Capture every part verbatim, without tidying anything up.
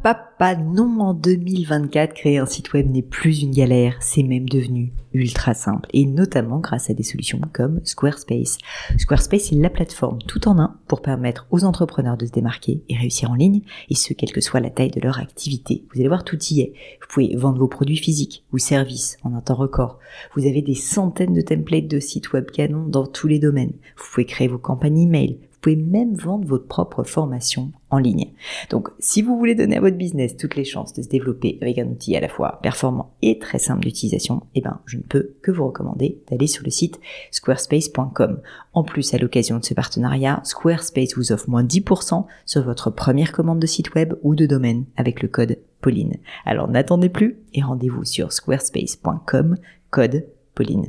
papa, non, en deux mille vingt-quatre, créer un site web n'est plus une galère, c'est même devenu ultra simple, et notamment grâce à des solutions comme Squarespace. Squarespace est la plateforme tout en un pour permettre aux entrepreneurs de se démarquer et réussir en ligne, et ce, quelle que soit la taille de leur activité. Vous allez voir, tout y est. Vous pouvez vendre vos produits physiques ou services en un temps record. Vous avez des centaines de templates de sites web canons dans tous les domaines. Vous pouvez créer vos campagnes email. Vous pouvez même vendre votre propre formation en ligne. Donc, si vous voulez donner à votre business toutes les chances de se développer avec un outil à la fois performant et très simple d'utilisation, eh ben, je ne peux que vous recommander d'aller sur le site squarespace point com. En plus, à l'occasion de ce partenariat, Squarespace vous offre moins dix pour cent sur votre première commande de site web ou de domaine avec le code Pauline. Alors, n'attendez plus et rendez-vous sur squarespace point com, code Pauline.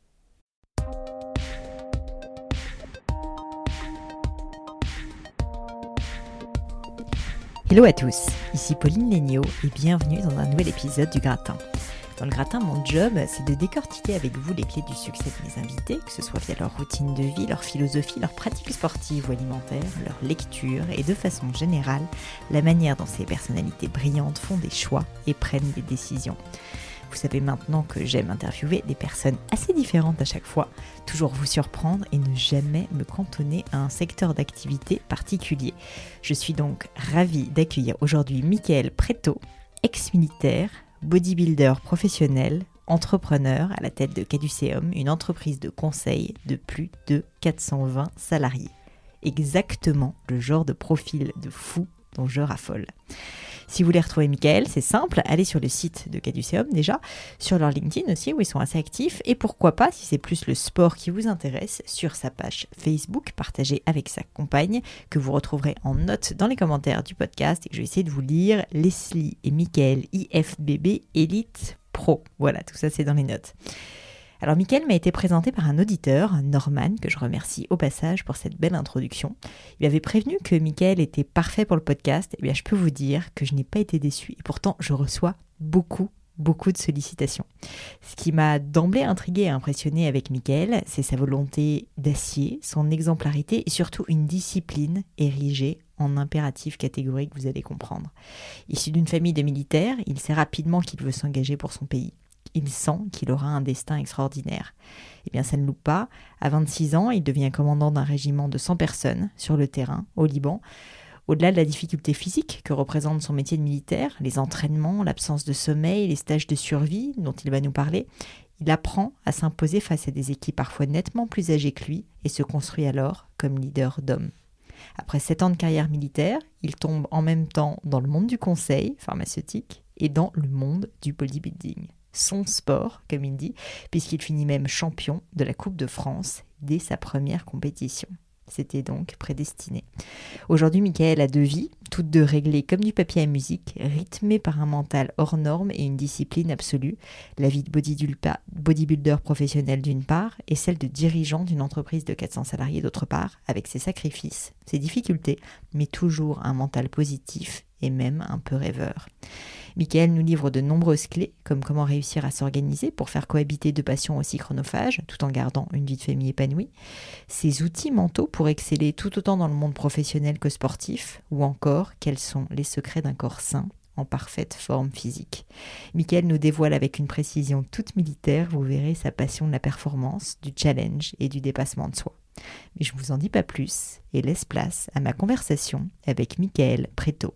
Hello à tous, ici Pauline Léniaud et bienvenue dans un nouvel épisode du Gratin. Dans le Gratin, mon job, c'est de décortiquer avec vous les clés du succès de mes invités, que ce soit via leur routine de vie, leur philosophie, leurs pratiques sportives ou alimentaires, leur lecture et de façon générale, la manière dont ces personnalités brillantes font des choix et prennent des décisions. Vous savez maintenant que j'aime interviewer des personnes assez différentes à chaque fois, toujours vous surprendre et ne jamais me cantonner à un secteur d'activité particulier. Je suis donc ravie d'accueillir aujourd'hui Mickaël Préto, ex-militaire, bodybuilder professionnel, entrepreneur à la tête de Caduceum, une entreprise de conseil de plus de quatre cent vingt salariés. Exactement le genre de profil de fou dont je raffole. Si vous voulez retrouver Mickaël, c'est simple, allez sur le site de Caduceum déjà, sur leur LinkedIn aussi où ils sont assez actifs, et pourquoi pas, si c'est plus le sport qui vous intéresse, sur sa page Facebook partagée avec sa compagne, que vous retrouverez en note dans les commentaires du podcast et que je vais essayer de vous lire, Leslie et Mickaël I F B B Elite Pro. Voilà, tout ça c'est dans les notes. Alors Mickaël m'a été présenté par un auditeur, Norman, que je remercie au passage pour cette belle introduction. Il avait prévenu que Mickaël était parfait pour le podcast, et bien je peux vous dire que je n'ai pas été déçue, et pourtant je reçois beaucoup, beaucoup de sollicitations. Ce qui m'a d'emblée intriguée et impressionnée avec Mickaël, c'est sa volonté d'acier, son exemplarité et surtout une discipline érigée en impératif catégorique, vous allez comprendre. Issu d'une famille de militaires, il sait rapidement qu'il veut s'engager pour son pays. Il sent qu'il aura un destin extraordinaire. Eh bien, ça ne loupe pas. À vingt-six ans, il devient commandant d'un régiment de cent personnes sur le terrain, au Liban. Au-delà de la difficulté physique que représente son métier de militaire, les entraînements, l'absence de sommeil, les stages de survie dont il va nous parler, il apprend à s'imposer face à des équipes parfois nettement plus âgées que lui et se construit alors comme leader d'hommes. Après sept ans de carrière militaire, il tombe en même temps dans le monde du conseil pharmaceutique et dans le monde du bodybuilding. Son sport, comme il dit, puisqu'il finit même champion de la Coupe de France dès sa première compétition. C'était donc prédestiné. Aujourd'hui, Mickaël a deux vies, toutes deux réglées comme du papier à musique, rythmées par un mental hors norme et une discipline absolue. La vie de bodybuilder professionnel d'une part, et celle de dirigeant d'une entreprise de quatre cents salariés d'autre part, avec ses sacrifices, ses difficultés, mais toujours un mental positif et même un peu rêveur. Mickaël nous livre de nombreuses clés, comme comment réussir à s'organiser pour faire cohabiter deux passions aussi chronophages, tout en gardant une vie de famille épanouie, ses outils mentaux pour exceller tout autant dans le monde professionnel que sportif, ou encore quels sont les secrets d'un corps sain en parfaite forme physique. Mickaël nous dévoile avec une précision toute militaire, vous verrez sa passion de la performance, du challenge et du dépassement de soi. Mais je ne vous en dis pas plus et laisse place à ma conversation avec Mickaël Préto.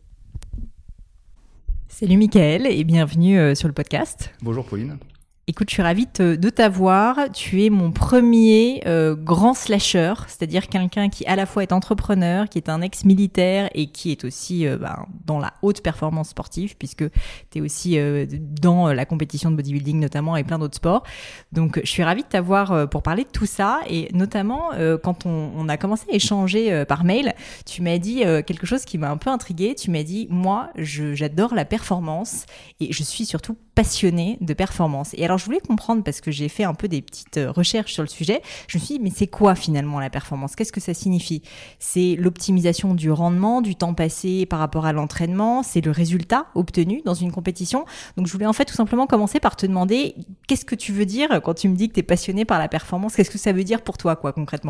Salut Mickaël et bienvenue sur le podcast. Bonjour Pauline. Écoute, je suis ravie de, de t'avoir. Tu es mon premier euh, grand slasher, c'est-à-dire quelqu'un qui à la fois est entrepreneur, qui est un ex-militaire et qui est aussi euh, ben, dans la haute performance sportive, puisque tu es aussi euh, dans la compétition de bodybuilding notamment et plein d'autres sports. Donc, je suis ravie de t'avoir euh, pour parler de tout ça et notamment euh, quand on, on a commencé à échanger euh, par mail, tu m'as dit euh, quelque chose qui m'a un peu intriguée. Tu m'as dit, moi, je, j'adore la performance et je suis surtout passionnée de performance. Et alors, je voulais comprendre, parce que j'ai fait un peu des petites recherches sur le sujet, je me suis dit, mais c'est quoi finalement la performance ? Qu'est-ce que ça signifie ? C'est l'optimisation du rendement, du temps passé par rapport à l'entraînement, c'est le résultat obtenu dans une compétition. Donc, je voulais en fait tout simplement commencer par te demander, qu'est-ce que tu veux dire quand tu me dis que tu es passionné par la performance ? Qu'est-ce que ça veut dire pour toi, quoi, concrètement ?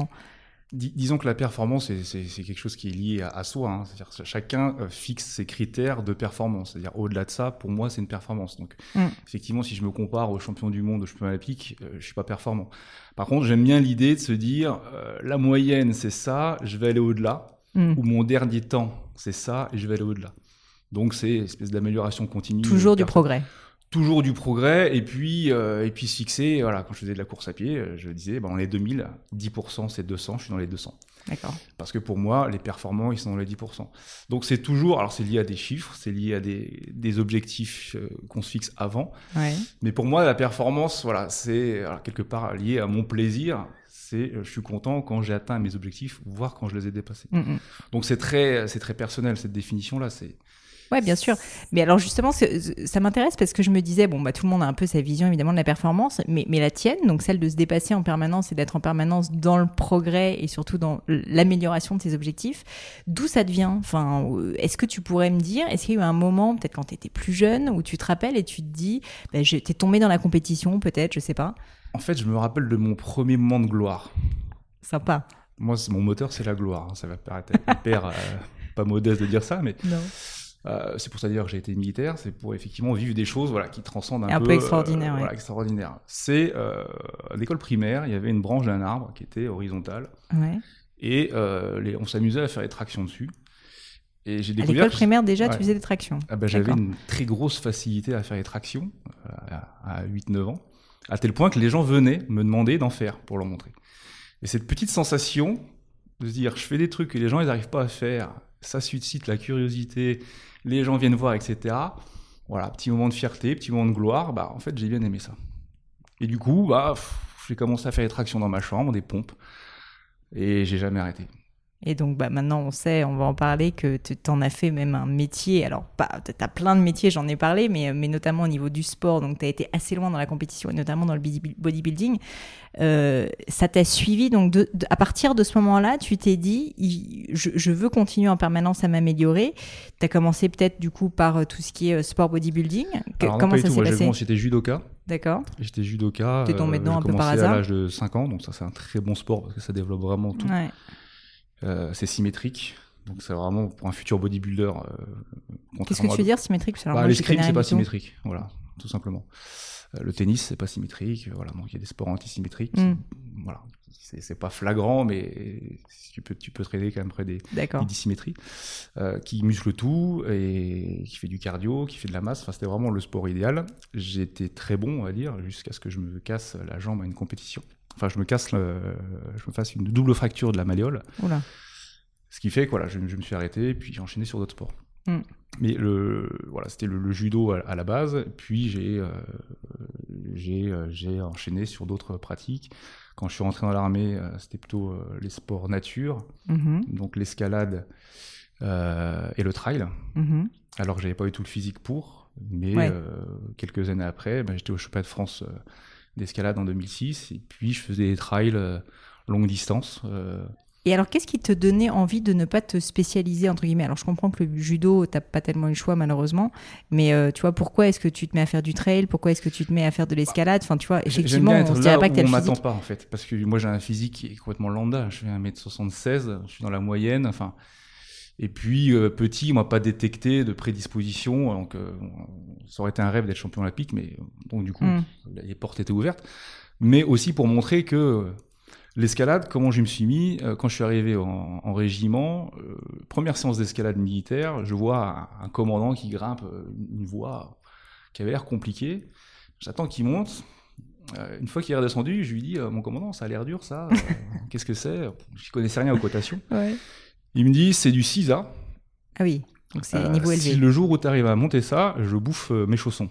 Dis, disons que la performance, c'est, c'est, c'est quelque chose qui est lié à, à soi. Hein. C'est-à-dire que chacun euh, fixe ses critères de performance. C'est-à-dire au-delà de ça, pour moi, c'est une performance. Donc, mm. effectivement, si je me compare aux champions du monde, aux champions olympiques, euh, je suis pas performant. Par contre, j'aime bien l'idée de se dire, euh, la moyenne, c'est ça, je vais aller au-delà. Mm. Ou mon dernier temps, c'est ça, et je vais aller au-delà. Donc, c'est une espèce d'amélioration continue. Toujours du progrès. Toujours du progrès, et puis, euh, et puis se fixer, voilà, quand je faisais de la course à pied, je disais, bah, dans les deux mille, dix pour cent c'est deux cents, je suis dans les deux cents. D'accord. Parce que pour moi, les performants, ils sont dans les dix pour cent. Donc c'est toujours, alors c'est lié à des chiffres, c'est lié à des, des objectifs euh, qu'on se fixe avant. Ouais. Mais pour moi, la performance, voilà, c'est alors, quelque part lié à mon plaisir. C'est, je suis content quand j'ai atteint mes objectifs, voire quand je les ai dépassés. Mm-hmm. Donc c'est très, c'est très personnel, cette définition-là, c'est... Ouais, bien sûr. Mais alors justement, ça m'intéresse parce que je me disais, bon, bah, tout le monde a un peu sa vision évidemment de la performance, mais, mais la tienne, donc celle de se dépasser en permanence et d'être en permanence dans le progrès et surtout dans l'amélioration de tes objectifs, d'où ça devient? Enfin, est-ce que tu pourrais me dire, est-ce qu'il y a eu un moment, peut-être quand tu étais plus jeune, où tu te rappelles et tu te dis, bah, je, t'es tombé dans la compétition, peut-être, je sais pas? En fait, je me rappelle de mon premier moment de gloire. Sympa. Moi, mon moteur, c'est la gloire. Ça va paraître hyper euh, pas modeste de dire ça, mais... Non. Euh, c'est pour ça d'ailleurs que j'ai été militaire, c'est pour effectivement vivre des choses voilà, qui transcendent un, un peu, peu extraordinaire. Euh, ouais. voilà, extraordinaire. C'est euh, à l'école primaire, il y avait une branche d'un arbre qui était horizontale, ouais. et euh, les, on s'amusait à faire des tractions dessus. Et j'ai à découvert l'école primaire déjà, ouais. tu faisais des tractions. Ah ben, j'avais une très grosse facilité à faire des tractions à, à huit neuf ans, à tel point que les gens venaient me demander d'en faire pour leur montrer. Et cette petite sensation de se dire, je fais des trucs que les gens ils n'arrivent pas à faire, ça suscite la curiosité, les gens viennent voir, et cetera. Voilà, petit moment de fierté, petit moment de gloire, bah en fait j'ai bien aimé ça. Et du coup, bah pff, j'ai commencé à faire des tractions dans ma chambre, des pompes, et j'ai jamais arrêté. Et donc bah, maintenant on sait, on va en parler, que tu en as fait même un métier. Alors tu as plein de métiers, j'en ai parlé, mais, mais notamment au niveau du sport, donc tu as été assez loin dans la compétition et notamment dans le bodybuilding. Euh, ça t'a suivi, donc de, de, à partir de ce moment-là, tu t'es dit, je, je veux continuer en permanence à m'améliorer. Tu as commencé peut-être du coup par tout ce qui est sport bodybuilding. Que, Alors, non, comment pas ça du tout. s'est Moi, passé? Moi, j'étais judoka. D'accord. J'étais judoka. T'es tombé dedans euh, un peu par hasard. J'ai commencé à l'âge de cinq ans, donc ça c'est un très bon sport parce que ça développe vraiment tout. Ouais. Euh, c'est symétrique, donc c'est vraiment pour un futur bodybuilder. Euh, Qu'est-ce que tu veux dire symétrique? bah, moi, l'escrime, c'est pas symétrique, voilà, tout simplement. Euh, le tennis, c'est pas symétrique, voilà, donc il y a des sports antisymétriques. Mm. Voilà, c'est, c'est pas flagrant, mais tu peux, tu peux traiter quand même près des, des dissymétries, euh, qui muscle tout et qui fait du cardio, qui fait de la masse. Enfin, c'était vraiment le sport idéal. J'étais très bon, on va dire, jusqu'à ce que je me casse la jambe à une compétition. Enfin, je me casse, le, je me fasse une double fracture de la malléole. Oula. Ce qui fait que voilà, je, je me suis arrêté, puis j'ai enchaîné sur d'autres sports. Mm. Mais le, voilà, c'était le, le judo à, à la base, puis j'ai, euh, j'ai, euh, j'ai enchaîné sur d'autres pratiques. Quand je suis rentré dans l'armée, euh, c'était plutôt euh, les sports nature, mm-hmm. donc l'escalade euh, et le trail. Mm-hmm. Alors que j'avais pas eu tout le physique pour, mais ouais. euh, quelques années après, ben, j'étais au championnat de France euh, d'escalade en deux mille six, et puis je faisais des trails euh, longue distance. Euh... Et alors, qu'est-ce qui te donnait envie de ne pas te spécialiser, entre guillemets? Alors, je comprends que le judo, t'as pas tellement eu le choix, malheureusement, mais euh, tu vois, pourquoi est-ce que tu te mets à faire du trail? Pourquoi est-ce que tu te mets à faire de l'escalade? Enfin, tu vois, effectivement, on se dirait pas que t'as le physique. On m'attend pas, en fait, parce que moi, j'ai un physique qui est complètement lambda. Je fais un mètre soixante-seize, je suis dans la moyenne, enfin... Et puis, euh, petit, on m'a pas détecté de prédisposition, donc euh, ça aurait été un rêve d'être champion olympique, mais donc du coup, mm. les portes étaient ouvertes. Mais aussi pour montrer que euh, l'escalade, comment je me suis mis, euh, quand je suis arrivé en, en régiment, euh, première séance d'escalade militaire, je vois un, un commandant qui grimpe euh, une voie qui avait l'air compliquée. J'attends qu'il monte. Euh, une fois qu'il est redescendu, je lui dis euh, « Mon commandant, ça a l'air dur, ça. Euh, qu'est-ce que c'est ?» Je connaissais rien aux cotations. Ouais. Il me dit, c'est du six A. Ah oui, donc c'est euh, niveau élevé. Si le jour où tu arrives à monter ça, je bouffe euh, mes chaussons.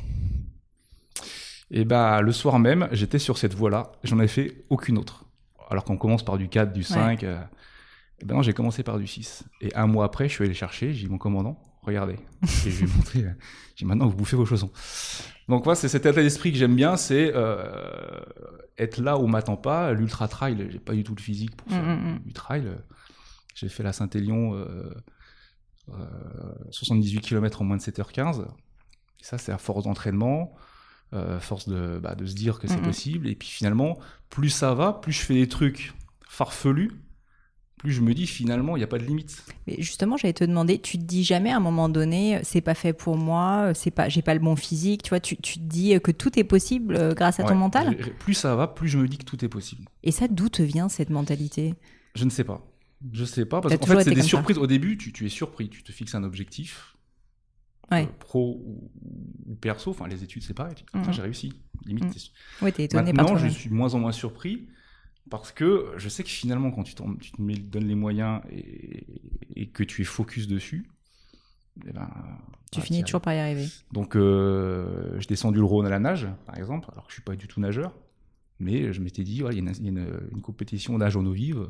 Et bah, le soir même, j'étais sur cette voie-là. J'en avais fait aucune autre. Alors qu'on commence par du quatre, du cinq. Ouais. Euh, et ben non, j'ai commencé par du six. Et un mois après, je suis allé chercher. J'ai dit, mon commandant, regardez. Et je lui ai montré. J'ai dit, maintenant, vous bouffez vos chaussons. Donc, voilà, c'est cet état d'esprit que j'aime bien. C'est euh, être là où on m'attend pas. L'ultra trail, j'ai pas du tout le physique pour faire mmh, du trail. J'ai fait la Saint-Élion euh, euh, soixante-dix-huit kilomètres en moins de sept heures quinze. Et ça, c'est à force d'entraînement, euh, force de, bah, de se dire que c'est mmh. possible. Et puis finalement, plus ça va, plus je fais des trucs farfelus, plus je me dis finalement il n'y a pas de limite. Mais justement, j'allais te demander, tu te dis jamais à un moment donné, c'est pas fait pour moi, c'est pas, j'ai pas le bon physique, tu vois, tu, tu te dis que tout est possible grâce à ouais, ton mental. Plus ça va, plus je me dis que tout est possible. Et ça, d'où te vient cette mentalité ? Je ne sais pas. Je sais pas parce qu'en fait c'est des surprises. Ça. Au début, tu, tu es surpris, tu te fixes un objectif, ouais. euh, pro ou, ou perso. Enfin, les études c'est pareil. Tu dis, mmh. j'ai réussi. Limite. Mmh. T'es... Ouais, t'es étonné Maintenant, par toi-même. je suis de moins en moins surpris. Parce que je sais que finalement, quand tu, tu te mets, donnes les moyens et, et que tu es focus dessus, eh ben, tu voilà, finis toujours par y arriver. Donc, euh, je descendu le Rhône à la nage, par exemple, alors que je ne suis pas du tout nageur. Mais je m'étais dit, il ouais, y a, une, y a une, une compétition nage en eau vive.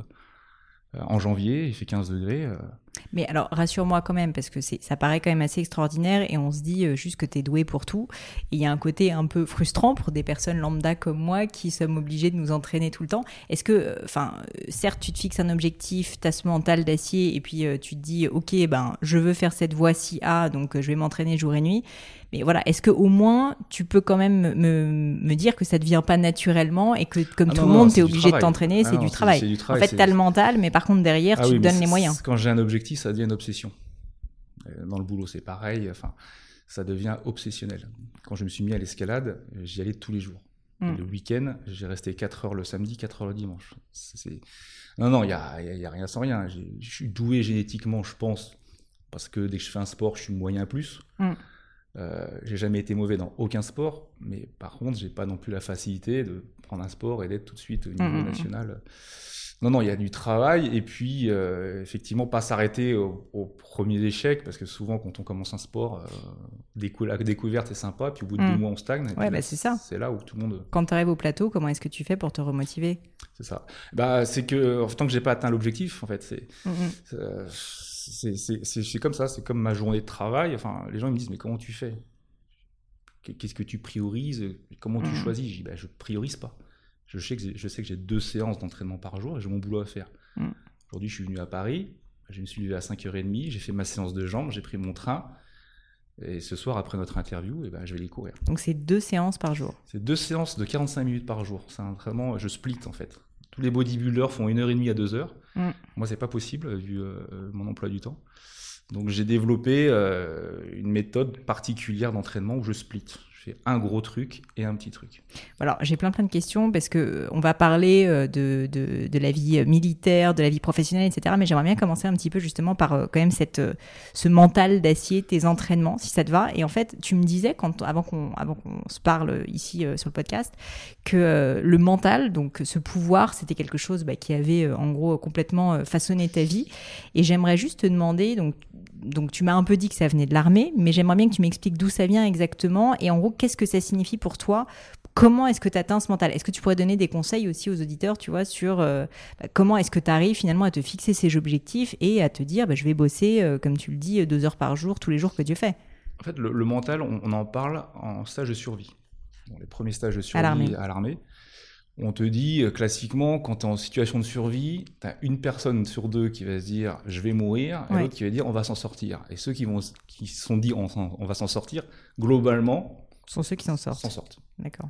En janvier, il fait quinze degrés. Euh... Mais alors, rassure-moi quand même, parce que c'est, ça paraît quand même assez extraordinaire et on se dit euh, juste que t'es doué pour tout. Et il y a un côté un peu frustrant pour des personnes lambda comme moi qui sommes obligées de nous entraîner tout le temps. Est-ce que, enfin, euh, certes, tu te fixes un objectif, t'as ce mental d'acier et puis euh, tu te dis, ok, ben, je veux faire cette voie-ci A, donc euh, je vais m'entraîner jour et nuit. Mais voilà, est-ce que au moins tu peux quand même me, me dire que ça ne devient pas naturellement et que comme ah tout non, le monde, tu es obligé de t'entraîner, ah c'est, non, du c'est, c'est du travail. En fait, tu as le mental, mais par contre, derrière, ah tu oui, te donnes les moyens. Quand j'ai un objectif, ça devient une obsession. Dans le boulot, c'est pareil. Enfin, ça devient obsessionnel. Quand je me suis mis à l'escalade, j'y allais tous les jours. Mm. Le week-end, j'ai resté quatre heures le samedi, quatre heures le dimanche. C'est, c'est... Non, non, il n'y a, y a, y a rien sans rien. J'ai, je suis doué génétiquement, je pense, parce que dès que je fais un sport, je suis moyen plus. Mm. Euh, j'ai jamais été mauvais dans aucun sport, mais par contre, j'ai pas non plus la facilité de prendre un sport et d'être tout de suite au niveau mmh. national. Non, non, il y a du travail et puis euh, effectivement pas s'arrêter aux au premiers échecs parce que souvent quand on commence un sport, euh, décou- la découverte c'est sympa, puis au bout de mmh. deux mois on stagne. Ouais, bah là, c'est ça. C'est là où tout le monde. Quand tu arrives au plateau, comment est-ce que tu fais pour te remotiver ? C'est ça. Bah c'est que en tant que j'ai pas atteint l'objectif, en fait, c'est. Mmh. c'est euh, C'est, c'est, c'est, c'est comme ça, c'est comme ma journée de travail. Enfin, les gens ils me disent, mais comment tu fais ? Qu'est-ce que tu priorises ? Comment tu mmh. choisis ? Je dis, bah, je priorise pas. Je sais, que je sais que j'ai deux séances d'entraînement par jour et j'ai mon boulot à faire. Mmh. Aujourd'hui, je suis venu à Paris, je me suis levé à cinq heures trente, j'ai fait ma séance de jambes, j'ai pris mon train. Et ce soir, après notre interview, eh ben, je vais aller courir. Donc, c'est deux séances par jour ? C'est deux séances de quarante-cinq minutes par jour. C'est un entraînement, je split en fait. Tous les bodybuilders font une heure et demie à deux heures. Mmh. Moi, c'est pas possible vu euh, mon emploi du temps. Donc, j'ai développé euh, une méthode particulière d'entraînement où je split. Je fais un gros truc et un petit truc. Alors, j'ai plein plein de questions parce que on va parler de, de, de la vie militaire, de la vie professionnelle, et cetera. Mais j'aimerais bien commencer un petit peu justement par euh, quand même cette, euh, ce mental d'acier, tes entraînements, si ça te va. Et en fait, tu me disais quand, avant qu'on, avant qu'on se parle ici euh, sur le podcast, que euh, le mental, donc ce pouvoir, c'était quelque chose bah, qui avait euh, en gros complètement euh, façonné ta vie. Et j'aimerais juste te demander, donc, donc tu m'as un peu dit que ça venait de l'armée, mais j'aimerais bien que tu m'expliques d'où ça vient exactement et en gros, qu'est-ce que ça signifie pour toi ? Comment est-ce que tu atteins ce mental ? Est-ce que tu pourrais donner des conseils aussi aux auditeurs, tu vois, sur euh, bah, comment est-ce que tu arrives finalement à te fixer ces objectifs et à te dire, bah, je vais bosser, euh, comme tu le dis, deux heures par jour, tous les jours que Dieu fait ? En fait, le, le mental, on, on en parle en stage de survie. Bon, les premiers stages de survie à l'armée. à l'armée. On te dit, euh, classiquement, quand tu es en situation de survie, tu as une personne sur deux qui va se dire « je vais mourir » et ouais. l'autre qui va dire « on va s'en sortir ». Et ceux qui, vont, qui se sont dit on, « on va s'en sortir », globalement, sont ceux qui s'en sortent. S'en sortent. D'accord.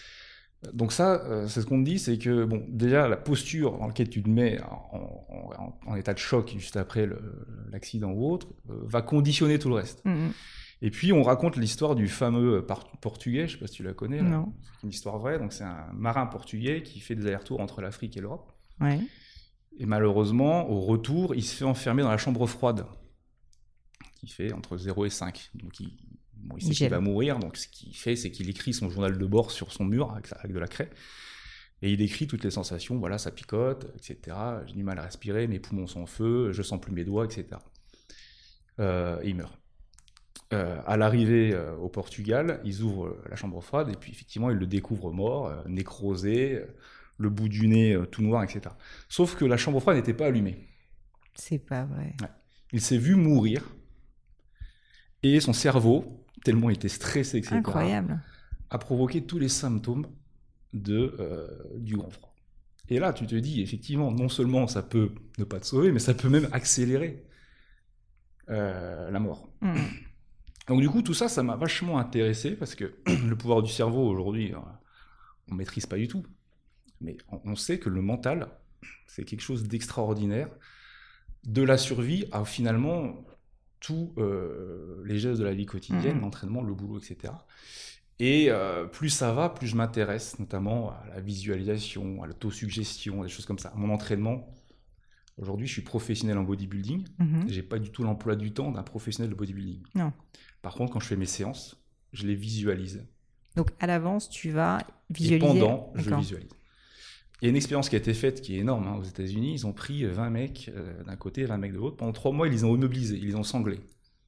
Donc ça, euh, c'est ce qu'on te dit, c'est que bon, déjà la posture dans laquelle tu te mets en, en, en état de choc juste après le, l'accident ou autre, euh, va conditionner tout le reste. Mmh. Et puis on raconte l'histoire du fameux portugais, je ne sais pas si tu la connais. Là. Non. C'est une histoire vraie, donc c'est un marin portugais qui fait des allers-retours entre l'Afrique et l'Europe. Ouais. Et malheureusement, au retour, il se fait enfermer dans la chambre froide, qui fait entre zéro et cinq. Donc il, bon, il sait il qu'il va mourir, donc ce qu'il fait, c'est qu'il écrit son journal de bord sur son mur avec, avec de la craie. Et il décrit toutes les sensations, voilà, ça picote, et cetera. J'ai du mal à respirer, mes poumons sont en feu, je sens plus mes doigts, et cetera. Euh, et il meurt. Euh, à l'arrivée euh, au Portugal, ils ouvrent euh, la chambre froide et puis effectivement ils le découvrent mort, euh, nécrosé, euh, le bout du nez euh, tout noir, et cetera. Sauf que la chambre froide n'était pas allumée. C'est pas vrai. Ouais. Il s'est vu mourir et son cerveau, tellement il était stressé, et cetera, incroyable, a provoqué tous les symptômes de, euh, du grand froid. Et là, tu te dis, effectivement, non seulement ça peut ne pas te sauver, mais ça peut même accélérer euh, la mort. Mmh. Donc du coup, tout ça, ça m'a vachement intéressé parce que le pouvoir du cerveau, aujourd'hui, on ne maîtrise pas du tout. Mais on, on sait que le mental C'est quelque chose d'extraordinaire. De la survie à finalement tous euh, les gestes de la vie quotidienne, mmh. l'entraînement, le boulot, et cetera. Et euh, plus ça va, plus je m'intéresse notamment à la visualisation, à l'autosuggestion, des choses comme ça. Mon entraînement, aujourd'hui, je suis professionnel en bodybuilding. Mmh. Je n'ai pas du tout l'emploi du temps d'un professionnel de bodybuilding. Non. Par contre, quand je fais mes séances, je les visualise. Donc, à l'avance, tu vas visualiser. Et pendant, D'accord. je visualise. Il y a une expérience qui a été faite qui est énorme. Hein, aux États-Unis, ils ont pris vingt mecs euh, d'un côté, vingt mecs de l'autre. Pendant trois mois, ils les ont immobilisés, ils les ont sanglés.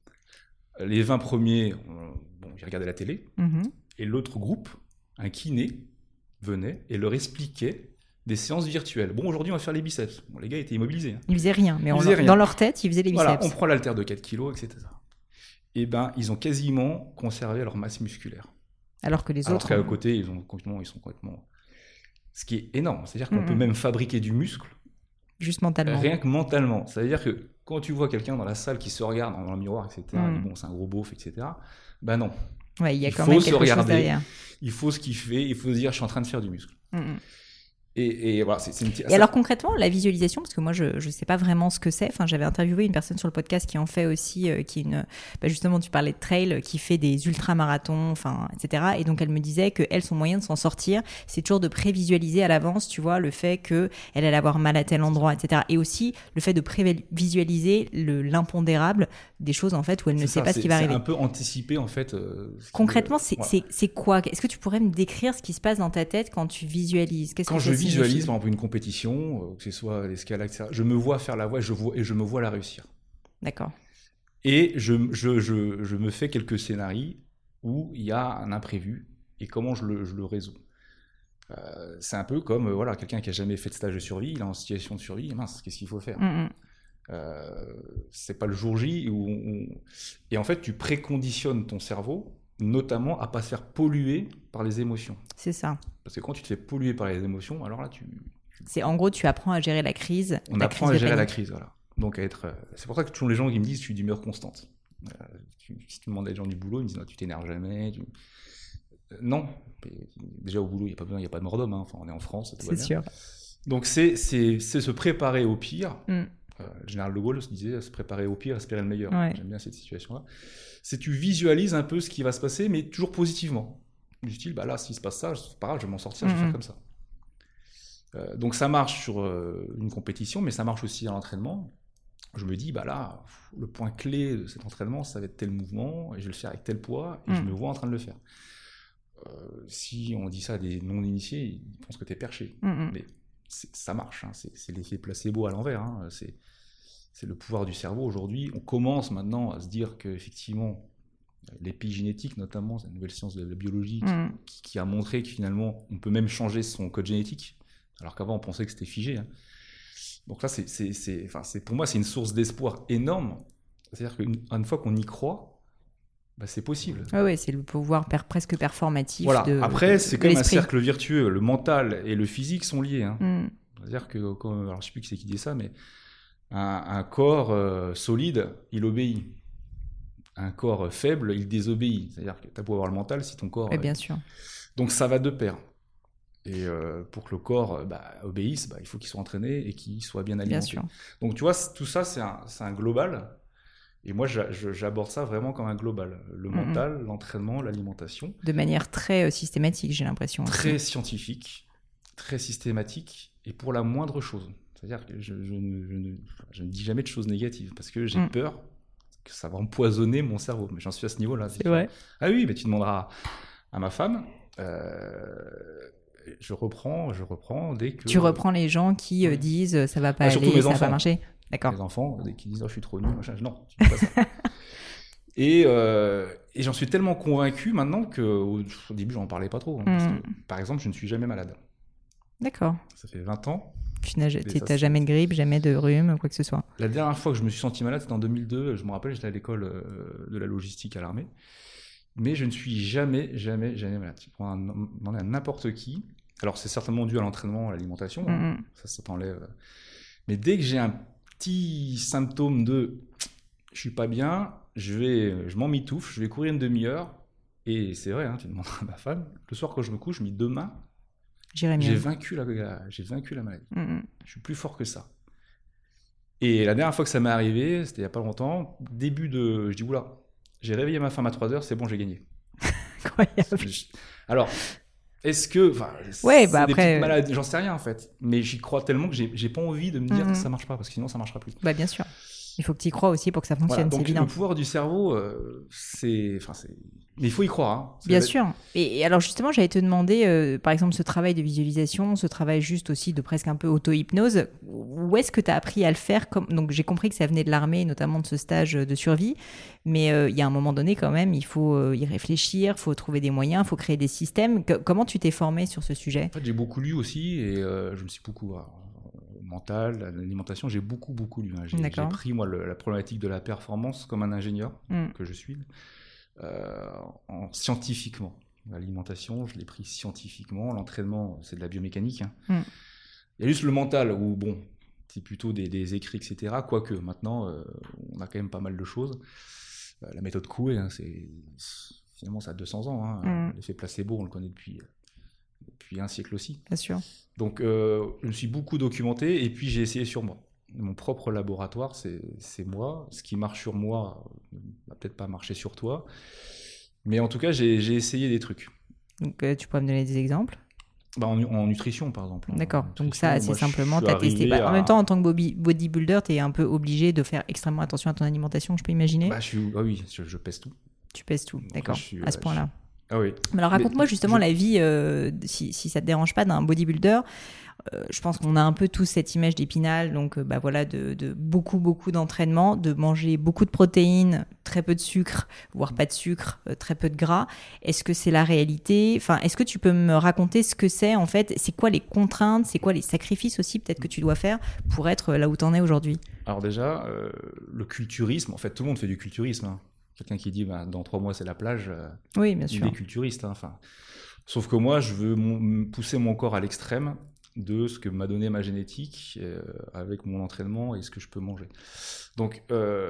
Les vingt premiers, on, bon, ils regardaient la télé. Mm-hmm. Et l'autre groupe, un kiné, venait et leur expliquait des séances virtuelles. Bon, aujourd'hui, on va faire les biceps. Bon, les gars étaient immobilisés. Hein. Ils faisaient rien, mais on, faisaient rien. Dans leur tête, ils faisaient les biceps. Voilà, on prend l'haltère de quatre kilos, et cetera. Et ben, ils ont quasiment conservé leur masse musculaire. Alors que les Alors autres... qu'à côté, ils, ont complètement, ils sont complètement... Ce qui est énorme. C'est-à-dire qu'on mmh. peut même fabriquer du muscle. Juste mentalement. Rien que mentalement. C'est-à-dire que quand tu vois quelqu'un dans la salle qui se regarde dans le miroir, et cetera, mmh. bon, c'est un gros beauf, et cetera, ben non. Ouais, il y a quand il même quelque chose derrière. Il faut ce qu'il fait, il faut se dire, je suis en train de faire du muscle. Mmh. Et, et voilà, c'est, c'est une petite... Et alors concrètement, la visualisation, parce que moi je ne sais pas vraiment ce que c'est. Enfin, j'avais interviewé une personne sur le podcast qui en fait aussi, euh, qui est une, bah justement tu parlais de trail, qui fait des ultramarathons, enfin, et cetera. Et donc elle me disait que elle, son moyen de s'en sortir, c'est toujours de prévisualiser à l'avance, tu vois, le fait que elle allait avoir mal à tel endroit, et cetera. Et aussi le fait de prévisualiser le l'impondérable, des choses en fait où elle c'est ne ça, sait pas c'est, ce qui va c'est arriver. C'est un peu anticiper en fait. Euh, Concrètement, c'est, voilà. c'est, c'est quoi ? Est-ce que tu pourrais me décrire ce qui se passe dans ta tête quand tu visualises ? Qu'est-ce Quand que je ça visualise, signifie ? par exemple, une compétition, euh, que ce soit l'escalade, et cetera, je me vois faire la voie et je, vois, et je me vois la réussir. D'accord. Et je, je, je, je me fais quelques scénarios où il y a un imprévu et comment je le, je le résous. Euh, c'est un peu comme euh, voilà, quelqu'un qui n'a jamais fait de stage de survie, il est en situation de survie, mince, qu'est-ce qu'il faut faire ? Mm-hmm. euh, C'est pas le jour J où on... Et en fait, tu préconditionnes ton cerveau, notamment à pas se faire polluer par les émotions. C'est ça. Parce que quand tu te fais polluer par les émotions, alors là, tu... tu... C'est en gros, tu apprends à gérer la crise. On la apprend crise à gérer panique. la crise, voilà. Donc à être... Euh, c'est pour ça que toujours les gens qui me disent, je suis d'humeur constante. Euh, tu, si tu demandes à des gens du boulot, ils me disent, non, tu t'énerves jamais. Tu... Euh, non. Et déjà au boulot, il n'y a pas besoin, il n'y a pas de mort d'homme. Hein. Enfin, on est en France, tout c'est va bien. sûr. Donc c'est, c'est, c'est se préparer au pire. Mm. Euh, le général de Gaulle se disait, se préparer au pire, espérer le meilleur. Ouais. J'aime bien cette situation-là. C'est tu visualises un peu ce qui va se passer, mais toujours positivement. Du style, bah là, s'il se passe ça, c'est pas grave, je vais m'en sortir, mm-hmm. je vais faire comme ça. Euh, donc ça marche sur euh, une compétition, mais ça marche aussi à l'entraînement. Je me dis, bah là, le point clé de cet entraînement, ça va être tel mouvement, et je vais le faire avec tel poids, et mm. je me vois en train de le faire. Euh, si on dit ça à des non-initiés, ils pensent que t'es perché. Mm-hmm. Mais c'est, ça marche, hein. c'est, c'est l'effet placebo à l'envers. Hein. C'est, c'est le pouvoir du cerveau. Aujourd'hui, on commence maintenant à se dire qu'effectivement, l'épigénétique, notamment, c'est une nouvelle science de la biologie mm. qui, qui a montré que finalement, on peut même changer son code génétique, alors qu'avant, on pensait que c'était figé. Hein. Donc là, c'est, c'est, c'est, enfin, c'est, pour moi, c'est une source d'espoir énorme. C'est-à-dire qu'une fois qu'on y croit, bah, c'est possible. Ah ouais, c'est le pouvoir per- presque performatif. Voilà. De, Après, de, c'est de quand même l'esprit. un cercle vertueux. Le mental et le physique sont liés. Hein. Mm. C'est-à-dire que, quand, alors je ne sais plus qui c'est qui dit ça, mais un, un corps euh, solide, il obéit. Un corps faible, il désobéit. C'est-à-dire que tu as beau avoir le mental si ton corps... Oui, bien euh... sûr. Donc ça va de pair. Et euh, pour que le corps bah, obéisse, bah, il faut qu'il soit entraîné et qu'il soit bien alimenté. Bien sûr. Donc tu vois, tout ça, c'est un, c'est un global. Et moi, j'a, j'aborde ça vraiment comme un global. Le mm-hmm. mental, l'entraînement, l'alimentation. De manière très euh, systématique, j'ai l'impression. Très aussi. scientifique, très systématique, et pour la moindre chose. C'est-à-dire que je, je, ne, je, ne, je ne dis jamais de choses négatives, parce que j'ai mm. peur que ça va empoisonner mon cerveau. Mais j'en suis à ce niveau-là. C'est vrai. Ah oui, mais tu demanderas à ma femme... Euh, Je reprends, je reprends dès que... Tu reprends les gens qui euh, disent ça va pas ah, aller, ça enfants. va pas marcher. D'accord. Les enfants dès qu'ils disent oh, je suis trop nul, machin. Non, tu dis pas ça. et, euh, et j'en suis tellement convaincu maintenant qu'au au début j'en parlais pas trop. Hein, parce mm. que, par exemple, je ne suis jamais malade. D'accord. Ça fait vingt ans. Tu n'as t'as jamais de grippe, jamais de rhume, quoi que ce soit. La dernière fois que je me suis senti malade, c'était en deux mille deux. Je me rappelle, j'étais à l'école euh, de la logistique à l'armée. Mais je ne suis jamais, jamais, jamais malade. Tu prends un, demander à n'importe qui. Alors, c'est certainement dû à l'entraînement, à l'alimentation. Mm-hmm. Hein. Ça, ça t'enlève. Mais dès que j'ai un petit symptôme de « je suis pas bien », je, vais, je m'en mitouffe, je vais courir une demi-heure. Et c'est vrai, hein, tu demandes à ma femme. Le soir, quand je me couche, je me dis « demain, J'irai mieux. J'ai vaincu la, la, j'ai vaincu la maladie. Mm-hmm. Je suis plus fort que ça. Et la dernière fois que ça m'est arrivé, c'était il n'y a pas longtemps, début de... Je dis, oula, j'ai réveillé ma femme à trois heures, c'est bon, j'ai gagné. Incroyable. Alors, est-ce que... Enfin, ouais, c'est bah des après... petites maladies, j'en sais rien en fait. Mais j'y crois tellement que j'ai, j'ai pas envie de me dire mm-hmm. que ça marche pas, parce que sinon ça marchera plus. Bah bien sûr. Il faut que tu y crois aussi pour que ça fonctionne, voilà, donc c'est évident. Le pouvoir du cerveau, euh, c'est... Enfin, c'est... Mais il faut y croire. Hein. Bien sûr. Et, et alors justement, j'allais te demander, euh, par exemple, ce travail de visualisation, ce travail juste aussi de presque un peu auto-hypnose, où est-ce que tu as appris à le faire comme... Donc j'ai compris que ça venait de l'armée, notamment de ce stage de survie, mais euh, il y a un moment donné quand même, il faut euh, y réfléchir, il faut trouver des moyens, il faut créer des systèmes. Que, comment tu t'es formé sur ce sujet ? En fait, j'ai beaucoup lu aussi et euh, je me suis beaucoup... Euh, mental, l'alimentation, j'ai beaucoup, beaucoup lu. Hein. J'ai, j'ai pris, moi, le, la problématique de la performance comme un ingénieur mm. que je suis, euh, en, scientifiquement. L'alimentation, je l'ai pris scientifiquement. L'entraînement, c'est de la biomécanique. Hein. Mm. Il y a juste le mental où, bon, c'est plutôt des, des écrits, et cetera. Quoique, maintenant, euh, on a quand même pas mal de choses. Euh, la méthode Coué, hein, c'est, finalement, ça a deux cents ans. Hein. Mm. L'effet placebo, on le connaît depuis... depuis un siècle aussi. Bien sûr. Donc, euh, je me suis beaucoup documenté et puis j'ai essayé sur moi. Mon propre laboratoire, c'est, c'est moi. Ce qui marche sur moi ne va peut-être pas marcher sur toi. Mais en tout cas, j'ai, j'ai essayé des trucs. Donc, euh, tu pourrais me donner des exemples ? Bah, en, en nutrition, par exemple. D'accord. Nutrition, donc ça, assez simplement, tu as testé. Bah, à... En même temps, en tant que body, bodybuilder, tu es un peu obligé de faire extrêmement attention à ton alimentation, je peux imaginer ? bah, je suis... ah oui, je, je pèse tout. Tu pèses tout, donc, d'accord, suis, à ce point-là. Je... Ah oui. Mais alors raconte-moi Mais, justement je... la vie, euh, si, si ça te dérange pas, d'un bodybuilder. Euh, je pense qu'on a un peu tous cette image d'Épinal, donc euh, bah voilà, de, de beaucoup beaucoup d'entraînement, de manger beaucoup de protéines, très peu de sucre, voire pas de sucre, euh, très peu de gras. Est-ce que c'est la réalité ? Enfin, est-ce que tu peux me raconter ce que c'est en fait ? C'est quoi les contraintes ? C'est quoi les sacrifices aussi peut-être que tu dois faire pour être là où tu en es aujourd'hui ? Alors déjà, euh, le culturisme, en fait, tout le monde fait du culturisme. Hein. Quelqu'un qui dit bah, dans trois mois c'est la plage, euh, oui, bien sûr. Il est culturiste. Hein, enfin. Sauf que moi, je veux mon, pousser mon corps à l'extrême de ce que m'a donné ma génétique euh, avec mon entraînement et ce que je peux manger. Donc,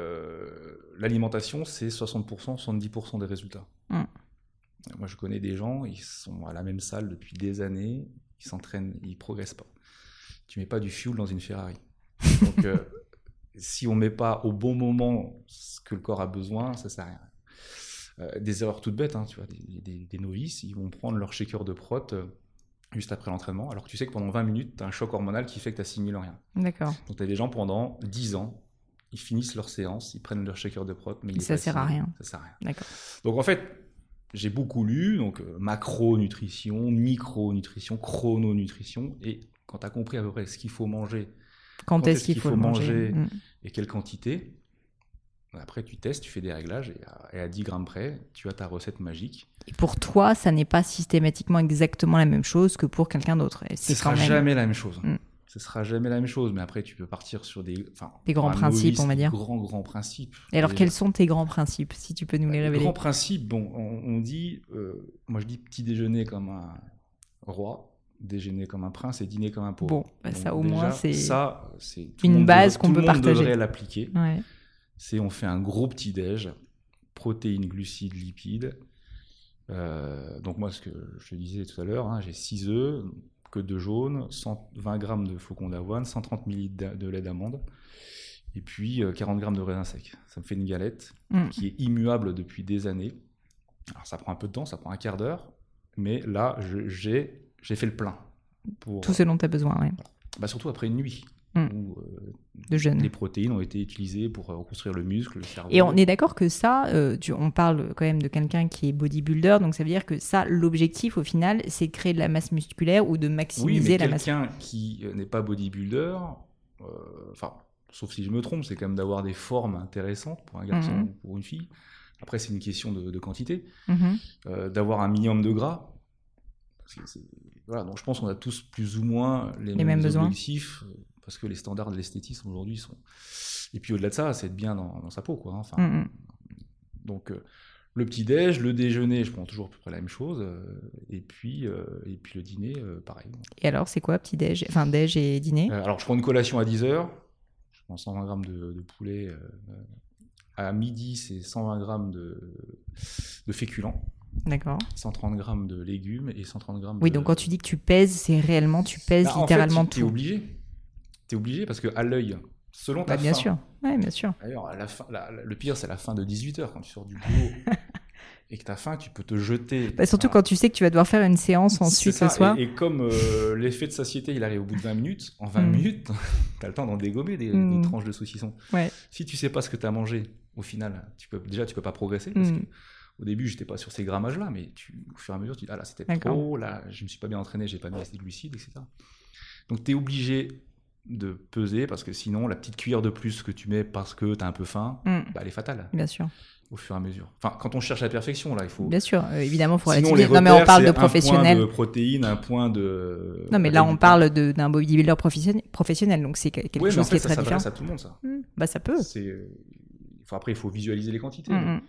euh, l'alimentation, c'est soixante pour cent, soixante-dix pour cent des résultats. Mm. Moi, je connais des gens, ils sont à la même salle depuis des années, ils s'entraînent, ils ne progressent pas. Tu ne mets pas du fuel dans une Ferrari. Donc, euh, si on ne met pas au bon moment ce que le corps a besoin, ça ne sert à rien. Euh, des erreurs toutes bêtes, hein, tu vois, des, des, des novices, ils vont prendre leur shaker de prot euh, juste après l'entraînement, alors que tu sais que pendant vingt minutes, tu as un choc hormonal qui fait que tu assimiles rien. D'accord. Donc tu as des gens pendant dix ans, ils finissent leur séance, ils prennent leur shaker de prot, mais ça ne sert à rien. Ça sert à rien. D'accord. Donc en fait, j'ai beaucoup lu, donc euh, macronutrition, micronutrition, chrononutrition, et quand tu as compris à peu près ce qu'il faut manger, quand, quand est-ce qu'il, qu'il faut, faut manger, manger mmh. et quelle quantité, après tu testes, tu fais des réglages, et à, et à dix grammes près, tu as ta recette magique. Et pour toi, ça n'est pas systématiquement exactement la même chose que pour quelqu'un d'autre. Ce ne sera même... jamais la même chose. Mmh. Ce sera jamais la même chose, mais après tu peux partir sur des, enfin, des grands principes, novice, on va dire. Grands grands principes. Et alors, déjà. Quels sont tes grands principes, si tu peux nous les révéler ? Les grands principes, bon, on, on dit, euh, moi je dis petit déjeuner comme un roi, déjeuner comme un prince et dîner comme un pauvre. Bon, bah ça au déjà, moins c'est, ça, c'est une base devrait, qu'on peut partager. Tout le monde devrait l'appliquer. Ouais. C'est on fait un gros petit déj, protéines, glucides, lipides. Euh, donc moi, ce que je te disais tout à l'heure, hein, j'ai six œufs, que de jaune, cent vingt grammes de flocons d'avoine, cent trente millilitres de lait d'amande, et puis euh, quarante grammes de raisins secs. Ça me fait une galette mmh. qui est immuable depuis des années. Alors ça prend un peu de temps, ça prend un quart d'heure, mais là, je, j'ai, j'ai fait le plein. Pour, tout ce dont tu as besoin, oui. Bah, surtout après une nuit. Mmh. Où euh, de jeûne. Les protéines ont été utilisées pour reconstruire le muscle, le cerveau. Et on est d'accord que ça, euh, tu, on parle quand même de quelqu'un qui est bodybuilder, donc ça veut dire que ça, l'objectif au final, c'est de créer de la masse musculaire ou de maximiser oui, mais la masse. Quelqu'un qui n'est pas bodybuilder, enfin, euh, sauf si je me trompe, c'est quand même d'avoir des formes intéressantes pour un garçon mmh. ou pour une fille. Après, c'est une question de, de quantité, mmh. euh, d'avoir un minimum de gras. Parce que c'est, voilà, donc je pense qu'on a tous plus ou moins les, les mêmes, mêmes objectifs. Besoins. Parce que les standards de l'esthétisme aujourd'hui sont... Et puis au-delà de ça, c'est être bien dans, dans sa peau, quoi. Enfin, mm-hmm. Donc, euh, le petit-déj, le déjeuner, je prends toujours à peu près la même chose. Euh, et, puis, euh, et puis le dîner, euh, pareil. Et alors, c'est quoi petit-déj ? Enfin, déj et dîner ? euh, Alors, je prends une collation à dix heures. Je prends cent vingt grammes de, de poulet. Euh, à midi, c'est cent vingt grammes de, de féculents. D'accord. cent trente grammes de légumes et cent trente grammes oui, de... donc quand tu dis que tu pèses, c'est réellement, tu pèses bah, littéralement en fait, tout. Tu es obligé. Tu es obligé parce qu'à l'œil, selon ta bah, bien faim... sûr. Ouais, bien sûr. D'ailleurs, à la fin, la, la, le pire, c'est la fin de dix-huit heures quand tu sors du boulot et que tu as faim, tu peux te jeter. Bah, surtout voilà. Quand tu sais que tu vas devoir faire une séance ensuite le soir. Et, et comme euh, l'effet de satiété, il arrive au bout de vingt minutes, en vingt mm. minutes, tu as le temps d'en dégommer des, mm. des tranches de saucisson. Ouais. Si tu sais pas ce que tu as mangé, au final, tu peux, déjà, tu peux pas progresser parce mm. que au début, j'étais pas sur ces grammages-là, mais tu, au fur et à mesure, tu dis, ah là, c'était D'accord. trop, là, je me suis pas bien entraîné, j'ai pas mis assez de glucides, et cetera. Donc, tu es obligé de peser parce que sinon, la petite cuillère de plus que tu mets parce que tu as un peu faim, mm. bah, elle est fatale. Bien sûr. Au fur et à mesure. Enfin, quand on cherche la perfection, là, il faut... Bien sûr, euh, évidemment, il faut relativiser. relativiser. Non, mais on parle de professionnels. Un point de protéines, un point de... Non, mais là, on parle de, d'un bodybuilder professionnel, donc c'est quelque oui, chose mais en fait, qui est ça très différent. Ça s'adresse à tout le monde, ça. Mmh. Bah, ça peut. C'est... Enfin, après, il faut visualiser les quantités. Mmh.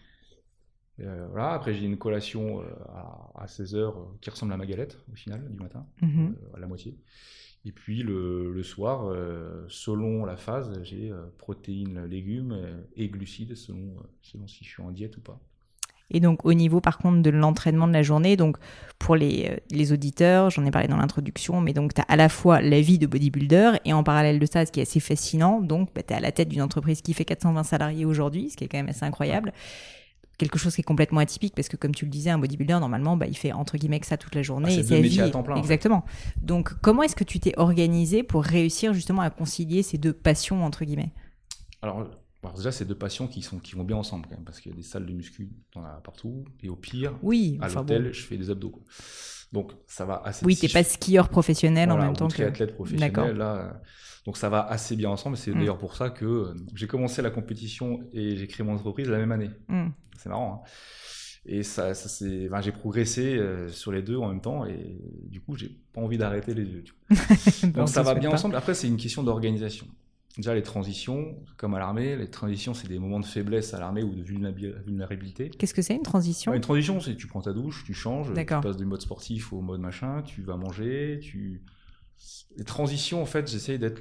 Euh, voilà. Après, j'ai une collation euh, à, à seize heures euh, qui ressemble à ma galette, au final, du matin, mmh. euh, à la moitié. Et puis, le, le soir, euh, selon la phase, j'ai euh, protéines, légumes euh, et glucides, selon, euh, selon si je suis en diète ou pas. Et donc, au niveau, par contre, de l'entraînement de la journée, donc pour les, les auditeurs, j'en ai parlé dans l'introduction, mais donc tu as à la fois la vie de bodybuilder et en parallèle de ça, ce qui est assez fascinant, donc bah, tu es à la tête d'une entreprise qui fait quatre cent vingt salariés aujourd'hui, ce qui est quand même assez incroyable. Quelque chose qui est complètement atypique parce que, comme tu le disais, un bodybuilder, normalement, bah, il fait entre guillemets que ça toute la journée. Ah, c'est et deux sa métiers vie... à temps plein. Exactement. En fait. Donc, comment est-ce que tu t'es organisé pour réussir justement à concilier ces deux passions, entre guillemets ? Alors, alors déjà, c'est deux passions qui, sont, qui vont bien ensemble quand même, parce qu'il y a des salles de muscu, t'en as partout, et au pire, oui, à enfin l'hôtel, bon. je fais des abdos. Quoi. Donc, ça va assez... Oui, si t'es je... pas skieur professionnel voilà, en même temps que... triathlète professionnel, D'accord. là... Donc ça va assez bien ensemble, c'est mmh. d'ailleurs pour ça que euh, j'ai commencé la compétition et j'ai créé mon entreprise la même année. Mmh. C'est marrant, hein. Et ça, ça c'est, enfin, j'ai progressé euh, sur les deux en même temps et du coup j'ai pas envie d'arrêter les deux. Donc bon, ça va bien pas. ensemble. Après c'est une question d'organisation. Déjà les transitions, comme à l'armée, les transitions c'est des moments de faiblesse à l'armée ou de vulnérabilité. Qu'est-ce que c'est une transition ? Une transition c'est tu prends ta douche, tu changes, D'accord. tu passes du mode sportif au mode machin, tu vas manger, tu... Les transitions en fait j'essaye d'être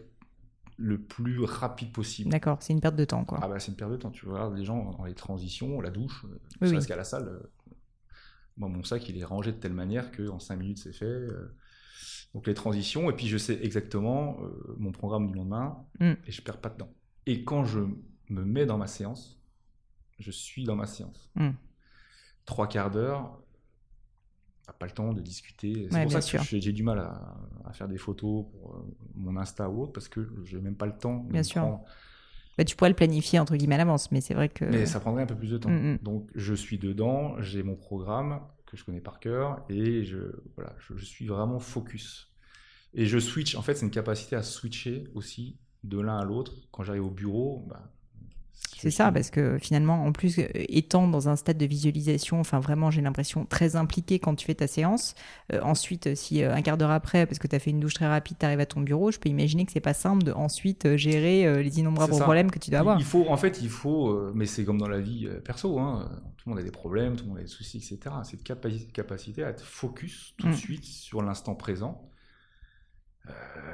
le plus rapide possible. D'accord, c'est une perte de temps, quoi. Ah bah c'est une perte de temps. Tu regardes les gens dans les transitions, la douche, oui, oui. oui. qu'à la salle. Euh, moi, mon sac, il est rangé de telle manière qu'en cinq minutes, c'est fait. Euh, donc les transitions, et puis je sais exactement euh, mon programme du lendemain, mm. et je perds pas de temps. Et quand je me mets dans ma séance, je suis dans ma séance. Mm. Trois quarts d'heure, pas le temps de discuter. C'est ouais, pour ça sûr. que j'ai, j'ai du mal à, à faire des photos pour euh, mon Insta ou autre, parce que j'ai même pas le temps. Bien sûr. Prendre... Bah, tu pourrais le planifier entre guillemets à l'avance, mais c'est vrai que... Mais ça prendrait un peu plus de temps. Mm-hmm. Donc je suis dedans, j'ai mon programme que je connais par cœur, et je, voilà, je, je suis vraiment focus. Et je switch, en fait c'est une capacité à switcher aussi de l'un à l'autre. Quand j'arrive au bureau, bah, c'est ça, parce que finalement, en plus, étant dans un stade de visualisation, enfin vraiment, j'ai l'impression très impliqué quand tu fais ta séance. Euh, ensuite, si euh, un quart d'heure après, parce que tu as fait une douche très rapide, tu arrives à ton bureau, je peux imaginer que c'est pas simple de ensuite euh, gérer euh, les innombrables problèmes que tu dois avoir. Il faut, en fait, il faut, euh, mais c'est comme dans la vie euh, perso, hein, tout le monde a des problèmes, tout le monde a des soucis, et cetera. C'est une capaci- capacité à être focus tout de mmh. suite sur l'instant présent. Euh,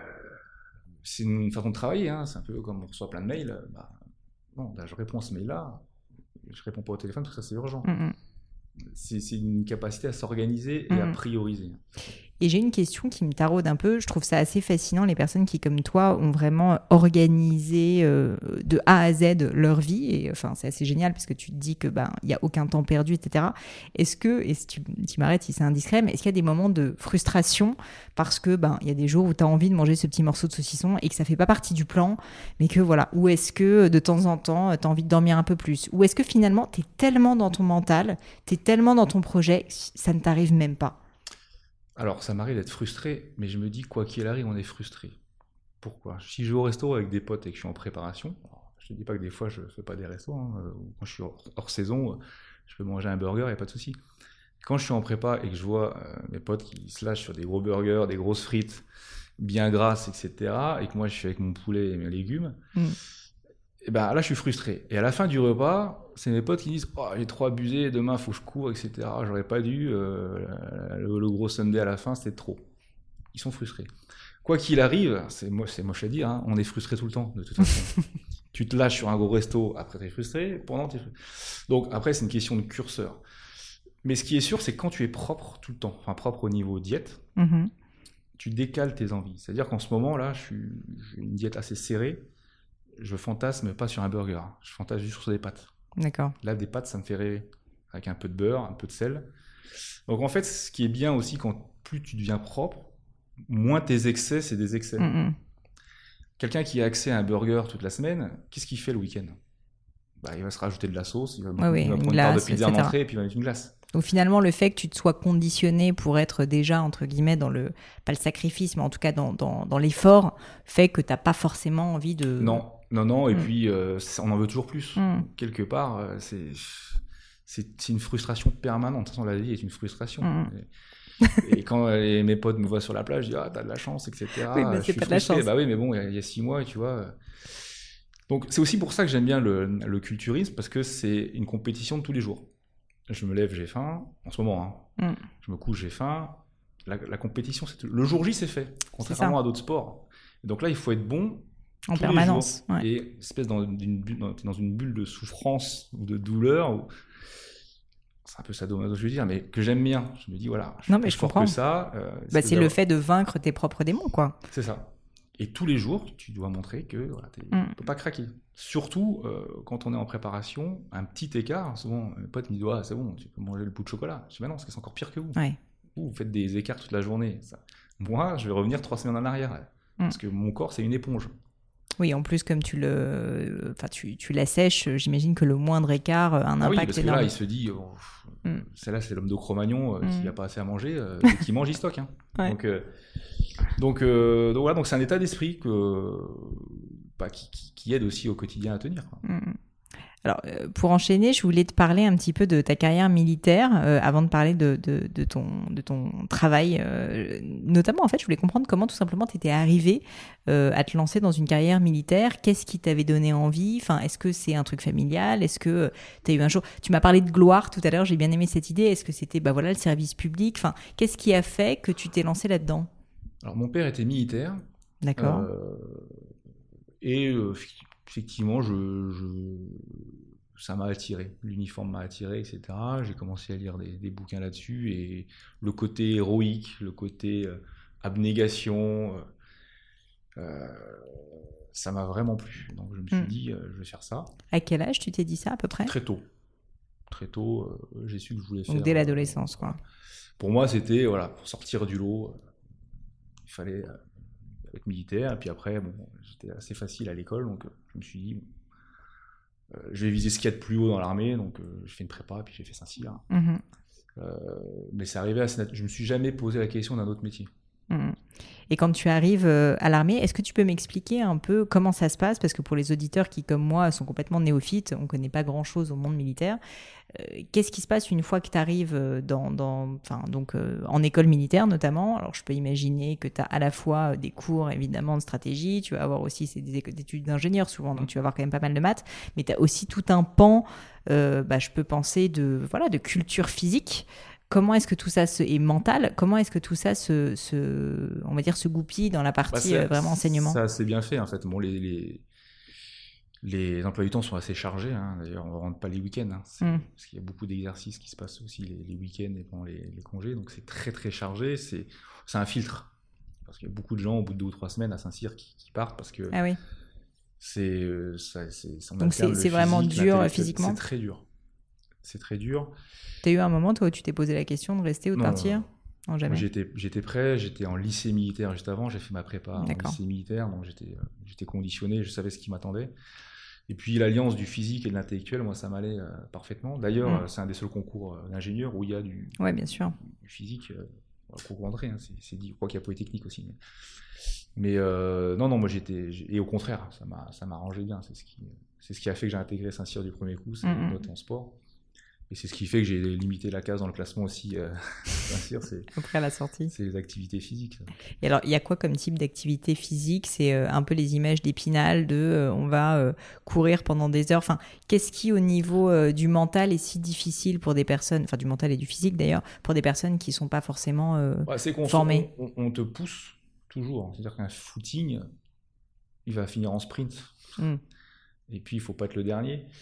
c'est une façon de travailler, hein, c'est un peu comme on reçoit plein de mails. Bah, non, là, je réponds à ce mail-là, je réponds pas au téléphone parce que ça c'est urgent. Mmh. C'est, c'est une capacité à s'organiser et mmh. à prioriser. Et j'ai une question qui me taraude un peu. Je trouve ça assez fascinant, les personnes qui, comme toi, ont vraiment organisé euh, de A à Z leur vie. Et enfin, c'est assez génial parce que tu te dis qu'il ben, n'y a aucun temps perdu, et cetera. Est-ce que, et si tu, tu m'arrêtes si c'est indiscret, mais est-ce qu'il y a des moments de frustration parce que ben, y a des jours où tu as envie de manger ce petit morceau de saucisson et que ça ne fait pas partie du plan, mais que voilà, ou est-ce que de temps en temps, tu as envie de dormir un peu plus ? Ou est-ce que finalement, tu es tellement dans ton mental, tu es tellement dans ton projet, ça ne t'arrive même pas ? Alors, ça m'arrive d'être frustré, mais je me dis, quoi qu'il arrive, on est frustré. Pourquoi ? Si je vais au resto avec des potes et que je suis en préparation, je te dis pas que des fois, je ne fais pas des restos, hein, quand je suis hors, hors saison, je peux manger un burger, il n'y a pas de souci. Quand je suis en prépa et que je vois euh, mes potes qui se lâchent sur des gros burgers, des grosses frites, bien grasses, et cetera, et que moi, je suis avec mon poulet et mes légumes, mm. et ben là, je suis frustré. Et à la fin du repas, c'est mes potes qui disent « Oh, j'ai trop abusé, demain, il faut que je cours, et cetera. J'aurais pas dû, euh, le, le gros Sunday à la fin, c'était trop. » Ils sont frustrés. Quoi qu'il arrive, c'est, mo- c'est moche à dire, hein, on est frustré tout le temps, de toute façon. Tu te lâches sur un gros resto, après t'es frustré, pendant t'es frustré. Donc après, c'est une question de curseur. Mais ce qui est sûr, c'est que quand tu es propre tout le temps, enfin propre au niveau diète, mmh. tu décales tes envies. C'est-à-dire qu'en ce moment, là, je suis, j'ai une diète assez serrée. Je fantasme pas sur un burger. Je fantasme juste sur des pâtes. D'accord. Là, des pâtes, ça me fait rêver. Avec un peu de beurre, un peu de sel. Donc en fait, ce qui est bien aussi, quand plus tu deviens propre, moins tes excès, c'est des excès. Mmh. Quelqu'un qui a accès à un burger toute la semaine, qu'est-ce qu'il fait le week-end ? Bah, il va se rajouter de la sauce, il va, oui, oui, il va prendre glace, une part de pizza en entrée et puis il va mettre une glace. Donc finalement, le fait que tu te sois conditionné pour être déjà, entre guillemets, dans le, pas le sacrifice, mais en tout cas dans, dans, dans l'effort, fait que tu n'as pas forcément envie de... Non, non, non, et mmh. puis euh, on en veut toujours plus. Mmh. Quelque part, euh, c'est, c'est, c'est une frustration permanente. De toute façon, la vie est une frustration. Mmh. Et, et quand les, mes potes me voient sur la plage, je dis « Ah, t'as de la chance, et cetera » Oui, mais je c'est suis pas de la chance. Bah oui, mais bon, il y a six mois, tu vois... Donc c'est aussi pour ça que j'aime bien le, le culturisme, parce que c'est une compétition de tous les jours. Je me lève, j'ai faim, en ce moment, hein. Mm. Je me couche, j'ai faim. La, la compétition, c'est le jour J, c'est fait, contrairement à d'autres sports. Et donc là, il faut être bon en permanence. Ouais. Et espèce dans une, bulle, dans, dans une bulle de souffrance ou de douleur, ou... c'est un peu sadomaso, je veux dire, mais que j'aime bien. Je me dis, voilà, je non, suis mais plus je fort comprends. que ça. Euh, bah, c'est le fait de vaincre tes propres démons, quoi. C'est ça. Et tous les jours, tu dois montrer que voilà, tu ne mm. peux pas craquer. Surtout euh, quand on est en préparation, un petit écart, souvent mes potes me disent ah, c'est bon, tu peux manger le bout de chocolat. Je dis bah non, parce que c'est encore pire que vous. Ouais. Vous, vous faites des écarts toute la journée. Ça. Moi, je vais revenir trois semaines en arrière. Mm. Parce que mon corps, c'est une éponge. Oui, en plus, comme tu, le... enfin, tu, tu l'assèches, j'imagine que le moindre écart a un ah impact oui, parce énorme. Que là, il se dit, oh, mm. celle-là, c'est l'homme de Cro-Magnon, euh, mm. qui n'a pas assez à manger, euh, et qui mange, il stocke. Hein. Ouais. Donc, euh, donc, euh, donc voilà, donc c'est un état d'esprit que, bah, qui, qui, qui aide aussi au quotidien à tenir. Quoi. Mm. Alors, euh, pour enchaîner, je voulais te parler un petit peu de ta carrière militaire, euh, avant de parler de, de, de, ton, de ton travail. Euh, notamment, en fait, je voulais comprendre comment tout simplement tu étais arrivé euh, à te lancer dans une carrière militaire. Qu'est-ce qui t'avait donné envie ? Enfin, est-ce que c'est un truc familial ? Est-ce que tu as eu un jour... Tu m'as parlé de gloire tout à l'heure, j'ai bien aimé cette idée. Est-ce que c'était bah, voilà, le service public ? Enfin, qu'est-ce qui a fait que tu t'es lancé là-dedans ? Alors, mon père était militaire. D'accord. Euh, et... Euh, Effectivement, je, je, ça m'a attiré. L'uniforme m'a attiré, et cetera. J'ai commencé à lire des, des bouquins là-dessus. Et le côté héroïque, le côté euh, abnégation, euh, ça m'a vraiment plu. Donc je me suis mmh. dit, euh, je vais faire ça. À quel âge tu t'es dit ça à peu près ? Très tôt. Très tôt, euh, j'ai su que je voulais Donc faire... dès l'adolescence, euh, quoi. Pour moi, c'était, voilà, pour sortir du lot, euh, il fallait... Euh, être militaire, et puis après, bon, j'étais assez facile à l'école, donc euh, je me suis dit, euh, je vais viser ce qu'il y a de plus haut dans l'armée, donc euh, j'ai fait une prépa, puis j'ai fait Saint-Cyr. Mmh. Euh, mais c'est arrivé assez nat- je me suis jamais posé la question d'un autre métier. Mmh. Et quand tu arrives à l'armée, est-ce que tu peux m'expliquer un peu comment ça se passe ? Parce que pour les auditeurs qui, comme moi, sont complètement néophytes, on ne connaît pas grand-chose au monde militaire. Euh, qu'est-ce qui se passe une fois que tu arrives dans, dans, enfin, donc, euh, en école militaire notamment ? Alors, je peux imaginer que tu as à la fois des cours, évidemment, de stratégie, tu vas avoir aussi c'est des études d'ingénieur souvent, donc tu vas avoir quand même pas mal de maths, mais tu as aussi tout un pan, euh, bah, je peux penser, de, voilà, de culture physique. Comment est-ce que tout ça se, est mental ? Comment est-ce que tout ça se, se, on va dire, se goupille dans la partie bah euh, vraiment enseignement ? Ça, c'est bien fait, en fait. Bon, les, les, les emplois du temps sont assez chargés. Hein. D'ailleurs, on ne rentre pas les week-ends. Hein. Mm. Parce qu'il y a beaucoup d'exercices qui se passent aussi les, les week-ends et pendant les, les congés. Donc, c'est très, très chargé. C'est, c'est un filtre. Parce qu'il y a beaucoup de gens, au bout de deux ou trois semaines, à Saint-Cyr qui, qui partent parce que ah oui. c'est, ça, c'est, c'est donc, c'est, c'est vraiment dur physiquement ? C'est très dur. C'est très dur. T'as eu un moment, toi, où tu t'es posé la question de rester ou de non, partir ? Non, jamais. J'étais, j'étais prêt, j'étais en lycée militaire juste avant, j'ai fait ma prépa D'accord. en lycée militaire, donc j'étais, j'étais conditionné, je savais ce qui m'attendait. Et puis l'alliance du physique et de l'intellectuel, moi, ça m'allait euh, parfaitement. D'ailleurs, mmh. c'est un des seuls concours euh, d'ingénieur où il y a du, ouais, bien sûr. du, du physique, euh, concours d'entrée, hein, c'est, c'est dit, je crois qu'il y a Polytechnique aussi. Mais, mais euh, non, non, moi j'étais, et au contraire, ça m'a, ça m'a arrangé bien, c'est ce qui, c'est ce qui a fait que j'ai intégré Saint-Cyr du premier coup, c'est mmh. les notes en sport. Et c'est ce qui fait que j'ai limité la case dans le classement aussi. Euh, Saint-Cyr, c'est, après la sortie. C'est les activités physiques. Ça. Et alors, il y a quoi comme type d'activité physique ? C'est euh, un peu les images d'Épinal de euh, on va euh, courir pendant des heures. Enfin, qu'est-ce qui, au niveau euh, du mental, est si difficile pour des personnes, enfin du mental et du physique d'ailleurs, pour des personnes qui ne sont pas forcément euh, ouais, c'est qu'on formées ? on, on te pousse toujours. C'est-à-dire qu'un footing, il va finir en sprint. Mm. Et puis, il ne faut pas être le dernier.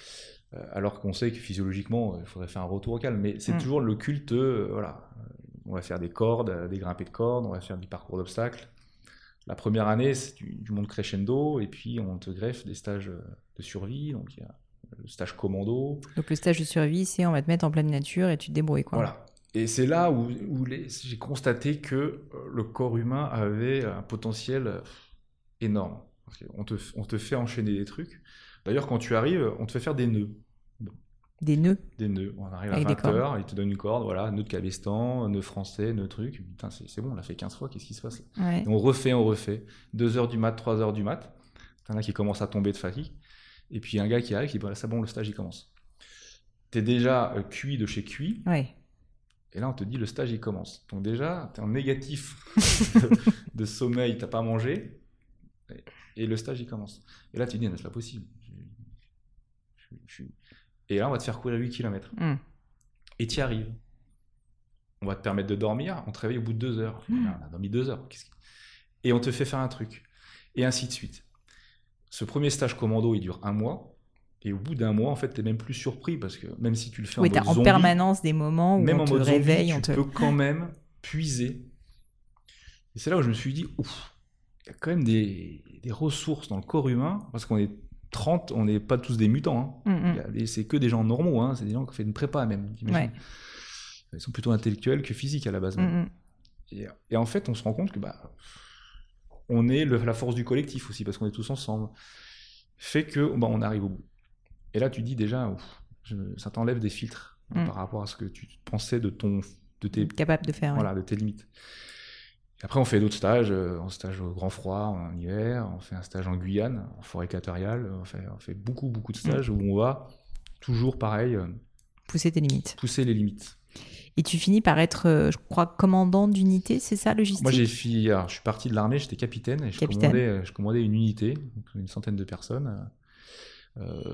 Euh, alors qu'on sait que physiologiquement, il faudrait faire un retour au calme. Mais c'est mmh. toujours le culte, euh, voilà, on va faire des cordes, des grimpées de cordes, on va faire du parcours d'obstacles. La première année, c'est du, du monde crescendo, et puis on te greffe des stages de survie. Donc il y a le stage commando. Donc le stage de survie, c'est on va te mettre en pleine nature et tu te débrouilles, quoi. Voilà. Et c'est là où, où les, j'ai constaté que le corps humain avait un potentiel énorme. On te, on te fait enchaîner des trucs. D'ailleurs, quand tu arrives, on te fait faire des nœuds. Des nœuds Des nœuds. On arrive avec à vingt heures, il te donne une corde, voilà, nœud de cabestan, nœud français, nœud truc. Putain, c'est, c'est bon, on l'a fait quinze fois, qu'est-ce qui se passe là? Ouais. Et on refait, on refait. deux heures du mat, trois heures du mat. T'en as qui commencent à tomber de fatigue. Et puis un gars qui arrive, qui dit, bah, c'est bon, le stage, il commence. T'es déjà euh, cuit de chez cuit. Ouais. Et là, on te dit, le stage, il commence. Donc déjà, t'es en négatif de, de sommeil, t'as pas mangé. Et, et le stage, il commence. Et là, tu te dis, non, c'est pas possible. Je, je, je... Et là, on va te faire courir huit kilomètres. Mm. Et tu y arrives. On va te permettre de dormir. On te réveille au bout de deux heures. Mm. On a dormi deux heures. Qu'est-ce que... Et on te fait faire un truc. Et ainsi de suite. Ce premier stage commando, il dure un mois. Et au bout d'un mois, en fait, tu n'es même plus surpris. Parce que même si tu le fais oui, en mode zombie... Oui, tu as en permanence des moments où même on en te mode réveille. Zombie, on tu te... peux quand même puiser. Et c'est là où je me suis dit, ouf, il y a quand même des, des ressources dans le corps humain. Parce qu'on est trente, on n'est pas tous des mutants. Hein. Mm-hmm. Des, c'est que des gens normaux, hein. C'est des gens qui ont fait une prépa même. Ouais. Ils sont plutôt intellectuels que physiques à la base. Mm-hmm. Et, et en fait, on se rend compte que bah, on est le, la force du collectif aussi, parce qu'on est tous ensemble. Fait que bah, on arrive au bout. Et là, tu dis déjà, ouf, je, ça t'enlève des filtres mm. par rapport à ce que tu pensais de ton, de tes, capable de faire. Voilà, ouais. de tes limites. Après, on fait d'autres stages, euh, on stage au grand froid, en hiver, on fait un stage en Guyane, en forêt équatoriale, on fait, on fait beaucoup, beaucoup de stages mmh. où on va toujours, pareil, euh, pousser tes limites. Pousser les limites. Et tu finis par être, euh, je crois, commandant d'unité, c'est ça, logistique? Moi, j'ai fini, alors, je suis parti de l'armée, j'étais capitaine, et je, capitaine. Commandais, je commandais une unité, donc une centaine de personnes, euh,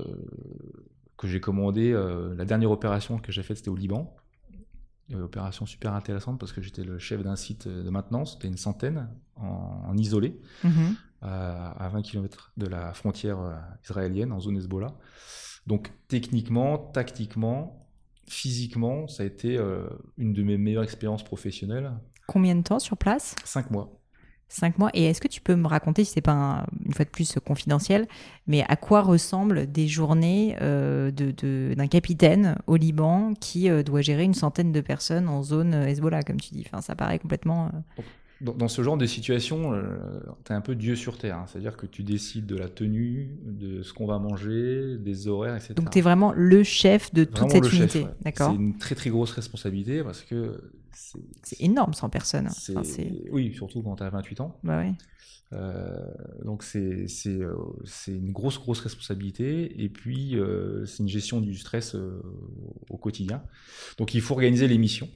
que j'ai commandé. Euh, la dernière opération que j'ai faite, c'était au Liban. Une opération super intéressante parce que j'étais le chef d'un site de maintenance, c'était une centaine en, en isolé, mmh. à, à vingt kilomètres de la frontière israélienne, en zone Hezbollah. Donc techniquement, tactiquement, physiquement, ça a été euh, une de mes meilleures expériences professionnelles. Combien de temps sur place? Cinq mois. Cinq mois. Et est-ce que tu peux me raconter, si c'est pas un, une fois de plus confidentiel, mais à quoi ressemblent des journées euh, de, de, d'un capitaine au Liban qui euh, doit gérer une centaine de personnes en zone Hezbollah, comme tu dis. Enfin, ça paraît complètement... Euh... Dans, dans ce genre de situation, euh, tu es un peu Dieu sur Terre. Hein. C'est-à-dire que tu décides de la tenue, de ce qu'on va manger, des horaires, et cetera. Donc tu es vraiment le chef de toute vraiment cette unité. Chef, ouais. D'accord. C'est une très très grosse responsabilité parce que... C'est, c'est énorme, cent personnes. C'est... Enfin, c'est... Oui, surtout quand tu as vingt-huit ans. Bah oui. Euh, donc c'est, c'est, euh, c'est une grosse grosse responsabilité et puis euh, c'est une gestion du stress euh, au quotidien. Donc il faut organiser les missions.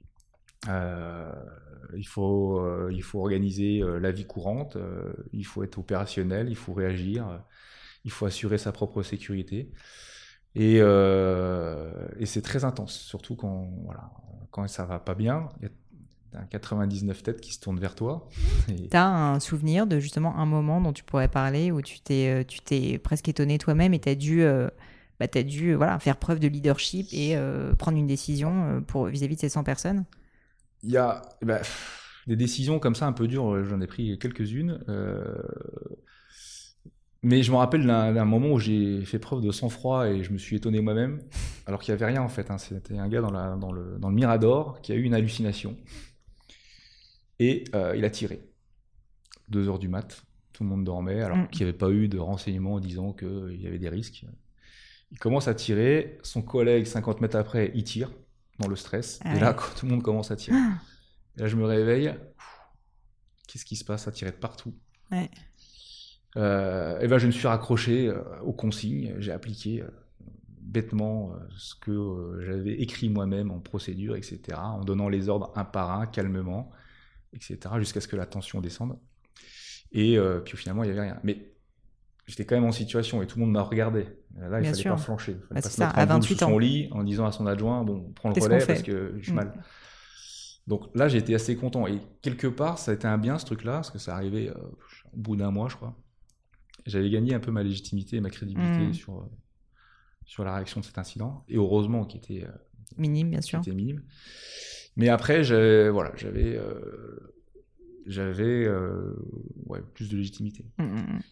Euh, il faut, euh, il faut organiser euh, la vie courante, euh, il faut être opérationnel, il faut réagir, euh, il faut assurer sa propre sécurité. Et, euh, et c'est très intense, surtout quand, voilà, quand ça va pas bien. Il y a quatre-vingt-dix-neuf têtes qui se tournent vers toi. Et... Tu as un souvenir de justement un moment dont tu pourrais parler où tu t'es, tu t'es presque étonné toi-même et tu as dû, euh, bah, t'as dû voilà, faire preuve de leadership et euh, prendre une décision pour, vis-à-vis de ces cent personnes? Il y a bah, des décisions comme ça un peu dures, j'en ai pris quelques-unes. Euh... Mais je me rappelle d'un, d'un moment où j'ai fait preuve de sang-froid et je me suis étonné moi-même, alors qu'il n'y avait rien en fait. Hein. C'était un gars dans, la, dans, le, dans le Mirador qui a eu une hallucination. Et euh, il a tiré. Deux heures du mat, tout le monde dormait, alors mmh. qu'il n'y avait pas eu de renseignements disant qu'il y avait des risques. Il commence à tirer, son collègue, cinquante mètres après, il tire, dans le stress. Ah et ouais. là, quand tout le monde commence à tirer. Et là, je me réveille. Qu'est-ce qui se passe? À tirer de partout. Ouais. Euh, et ben, je me suis raccroché euh, aux consignes. J'ai appliqué euh, bêtement euh, ce que euh, j'avais écrit moi-même en procédure, et cetera, en donnant les ordres un par un, calmement, et cetera, jusqu'à ce que la tension descende. Et euh, puis finalement, il n'y avait rien. Mais j'étais quand même en situation et tout le monde m'a regardé. Là, il ne fallait sûr. pas flancher. Il fallait bah, pas se se mettre à en boule sous ans. son lit en disant à son adjoint, bon, prends le Qu'est-ce relais parce que je suis mmh. mal. Donc là, j'ai été assez content. Et quelque part, ça a été un bien, ce truc-là, parce que ça arrivait euh, au bout d'un mois, je crois. J'avais gagné un peu ma légitimité et ma crédibilité mmh. sur, sur la réaction de cet incident, et heureusement qu'il était, euh, minime, bien sûr. Était minime. Mais après, j'avais, voilà, j'avais, euh, j'avais euh, ouais, plus de légitimité. Mmh.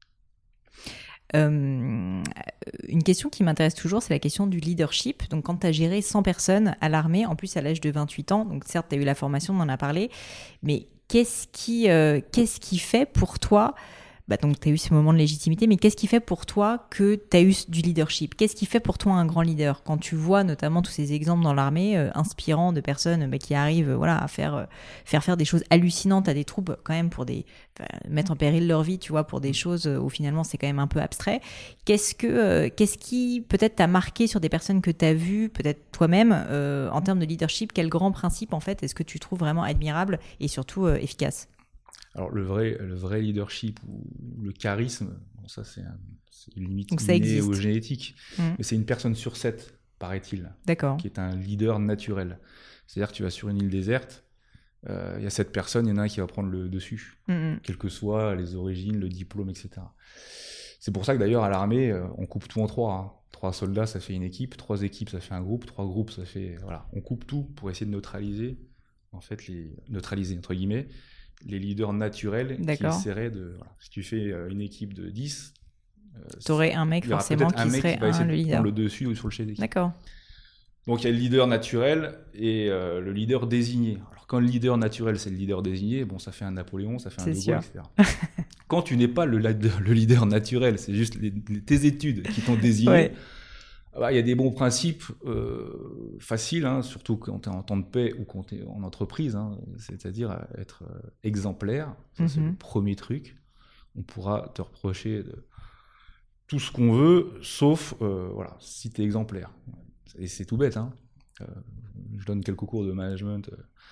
Euh, une question qui m'intéresse toujours, c'est la question du leadership. Donc, quand tu as géré cent personnes à l'armée, en plus à l'âge de vingt-huit ans, donc certes, tu as eu la formation, on en a parlé, mais qu'est-ce qui, euh, qu'est-ce qui fait pour toi, bah donc tu as eu ce moment de légitimité, mais qu'est-ce qui fait pour toi que tu as eu du leadership? Qu'est-ce qui fait pour toi un grand leader? Quand tu vois notamment tous ces exemples dans l'armée euh, inspirants de personnes bah, qui arrivent euh, voilà, à faire, euh, faire faire des choses hallucinantes à des troupes, quand même pour des, euh, mettre en péril leur vie, tu vois, pour des choses euh, où finalement c'est quand même un peu abstrait. Qu'est-ce, que, euh, qu'est-ce qui peut-être t'a marqué sur des personnes que tu as vues, peut-être toi-même, euh, en termes de leadership? Quel grand principe en fait est-ce que tu trouves vraiment admirable et surtout euh, efficace? Alors le vrai, le vrai leadership ou le charisme, bon, ça c'est, un, c'est une limite innée ou génétique, mmh. mais c'est une personne sur sept, paraît-il, D'accord. qui est un leader naturel. C'est-à-dire que tu vas sur une île déserte, il euh, y a sept personnes, il y en a un qui va prendre le dessus, mmh. quelles que soient les origines, le diplôme, et cetera. C'est pour ça que d'ailleurs à l'armée, on coupe tout en trois. Hein. Trois soldats, ça fait une équipe, trois équipes, ça fait un groupe, trois groupes, ça fait... Voilà, on coupe tout pour essayer de neutraliser, en fait, les... neutraliser, entre guillemets, les leaders naturels D'accord. qui essaieraient de... Voilà. Si tu fais une équipe de dix... Euh, tu aurais un mec forcément qui serait qui un, le leader. le dessus ou sur le chef d'équipe. D'accord. Donc il y a le leader naturel et euh, le leader désigné. Alors quand le leader naturel c'est le leader désigné, bon ça fait un Napoléon, ça fait un De Gaulle, et cetera. Quand tu n'es pas le, le leader naturel, c'est juste les, les, tes études qui t'ont désigné, ouais. bah, y a des bons principes euh, faciles, hein, surtout quand tu es en temps de paix ou quand tu es en entreprise, hein, c'est-à-dire être euh, exemplaire, ça mm-hmm. c'est le premier truc. On pourra te reprocher de tout ce qu'on veut, sauf euh, voilà, si tu es exemplaire. Et c'est tout bête. Hein. Euh, je donne quelques cours de management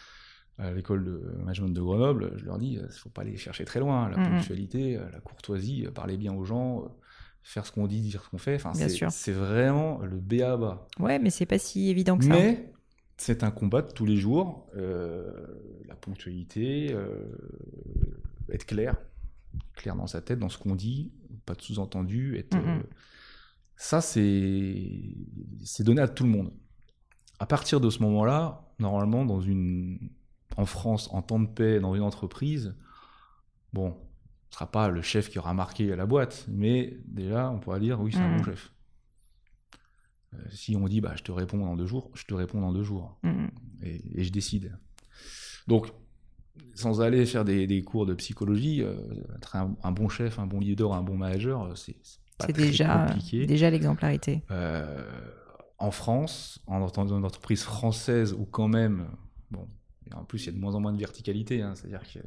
à l'école de management de Grenoble. Je leur dis, il ne faut pas aller chercher très loin. La mmh. ponctualité, la courtoisie, parler bien aux gens, faire ce qu'on dit, dire ce qu'on fait. Enfin, bien c'est, sûr. C'est vraiment le b a ba. Ouais, mais c'est pas si évident que ça. Mais c'est un combat de tous les jours. Euh, la ponctualité, euh, être clair, clair dans sa tête, dans ce qu'on dit, pas de sous-entendu, être... Mmh. Euh, Ça, c'est... c'est donné à tout le monde. À partir de ce moment-là, normalement, dans une... en France, en temps de paix, dans une entreprise, bon, ce ne sera pas le chef qui aura marqué la boîte, mais déjà, on pourra dire, oui, c'est mmh. un bon chef. Euh, si on dit, bah, je te réponds dans deux jours, je te réponds dans deux jours. Mmh. Et, et je décide. Donc, sans aller faire des, des cours de psychologie, euh, être un, un bon chef, un bon leader, un bon manager, c'est... C'est déjà, déjà l'exemplarité. Euh, en France, en, en une entreprise française où quand même, bon, en plus il y a de moins en moins de verticalité, hein, c'est-à-dire que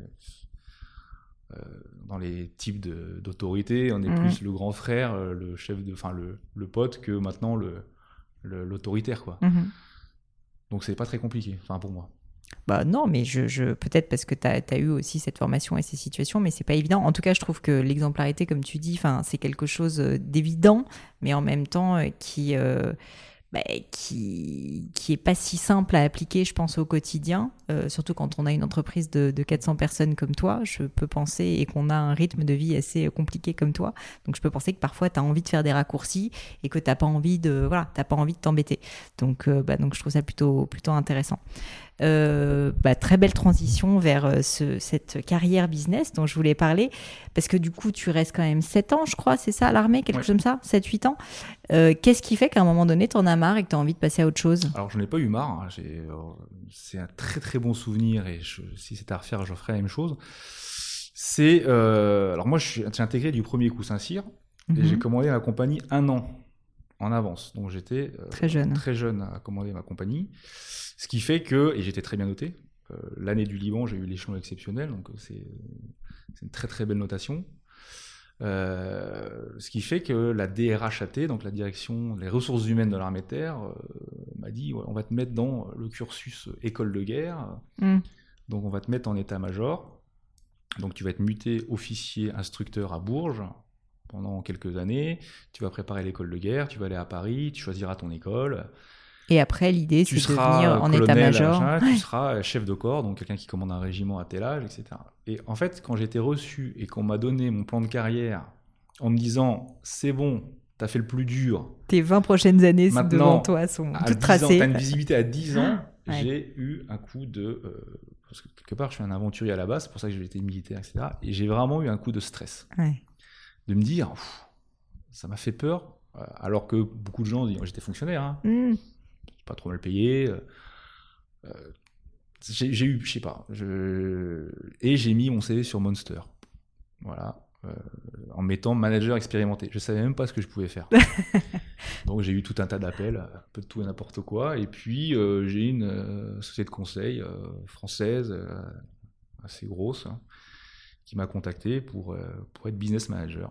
euh, dans les types de, d'autorité, on est mmh. plus le grand frère, le chef de, enfin le, le pote que maintenant le, le, l'autoritaire, quoi. Mmh. Donc c'est pas très compliqué, enfin pour moi. Bah non, mais je, je, peut-être parce que tu as eu aussi cette formation et ces situations, mais c'est pas évident. En tout cas, je trouve que l'exemplarité, comme tu dis, c'est quelque chose d'évident, mais en même temps euh, qui, euh, bah, qui, qui est pas si simple à appliquer, je pense, au quotidien. Euh, surtout quand on a une entreprise de, de quatre cents personnes comme toi, je peux penser, et qu'on a un rythme de vie assez compliqué comme toi. Donc je peux penser que parfois tu as envie de faire des raccourcis et que tu n'as pas envie de, voilà, t'as pas envie de t'embêter. Donc, euh, bah, donc je trouve ça plutôt, plutôt intéressant. Euh, bah, très belle transition vers ce, cette carrière business dont je voulais parler, parce que du coup tu restes quand même sept ans, je crois, c'est ça, à l'armée, quelque ouais. chose comme ça, sept huit ans. Euh, qu'est-ce qui fait qu'à un moment donné t'en as marre et que t'as envie de passer à autre chose? Alors je n'ai pas eu marre, hein. J'ai, euh, c'est un très très bon souvenir, et je, si c'était à refaire je ferais la même chose. C'est, euh, alors moi je suis, j'ai intégré du premier coup Saint-Cyr, mm-hmm. et j'ai commandé ma compagnie un an en avance, donc j'étais euh, très jeune, très jeune à commander ma compagnie. Ce qui fait que, et j'étais très bien noté, euh, l'année du Liban, j'ai eu l'échelon exceptionnel, donc c'est, c'est une très très belle notation. Euh, ce qui fait que la D R H A T, donc la direction des ressources humaines de l'armée de terre, euh, m'a dit ouais, on va te mettre dans le cursus école de guerre, mm. donc on va te mettre en état-major, donc tu vas être muté officier instructeur à Bourges pendant quelques années, tu vas préparer l'école de guerre, tu vas aller à Paris, tu choisiras ton école. Et après, l'idée, c'est de devenir en état-major. Machin, ouais. Tu seras chef de corps, donc quelqu'un qui commande un régiment à tel âge, et cetera. Et en fait, quand j'ai été reçu et qu'on m'a donné mon plan de carrière en me disant « c'est bon, tu as fait le plus dur. Tes vingt prochaines années maintenant, devant toi sont toutes tracées. Tu as une visibilité à dix ans. Ouais. J'ai eu un coup de... Euh, parce que quelque part, je suis un aventurier à la base, c'est pour ça que j'ai été militaire, et cetera. Et j'ai vraiment eu un coup de stress. Ouais. De me dire, ça m'a fait peur, alors que beaucoup de gens disent, j'étais fonctionnaire, hein, mm. pas trop mal payé. Euh, j'ai, j'ai eu, je sais pas, je... et j'ai mis mon C V sur Monster. Voilà. Euh, en mettant manager expérimenté. Je savais même pas ce que je pouvais faire. Donc j'ai eu tout un tas d'appels, un peu de tout et n'importe quoi. Et puis euh, j'ai une euh, société de conseil euh, française, euh, assez grosse, hein, qui m'a contacté pour, euh, pour être business manager.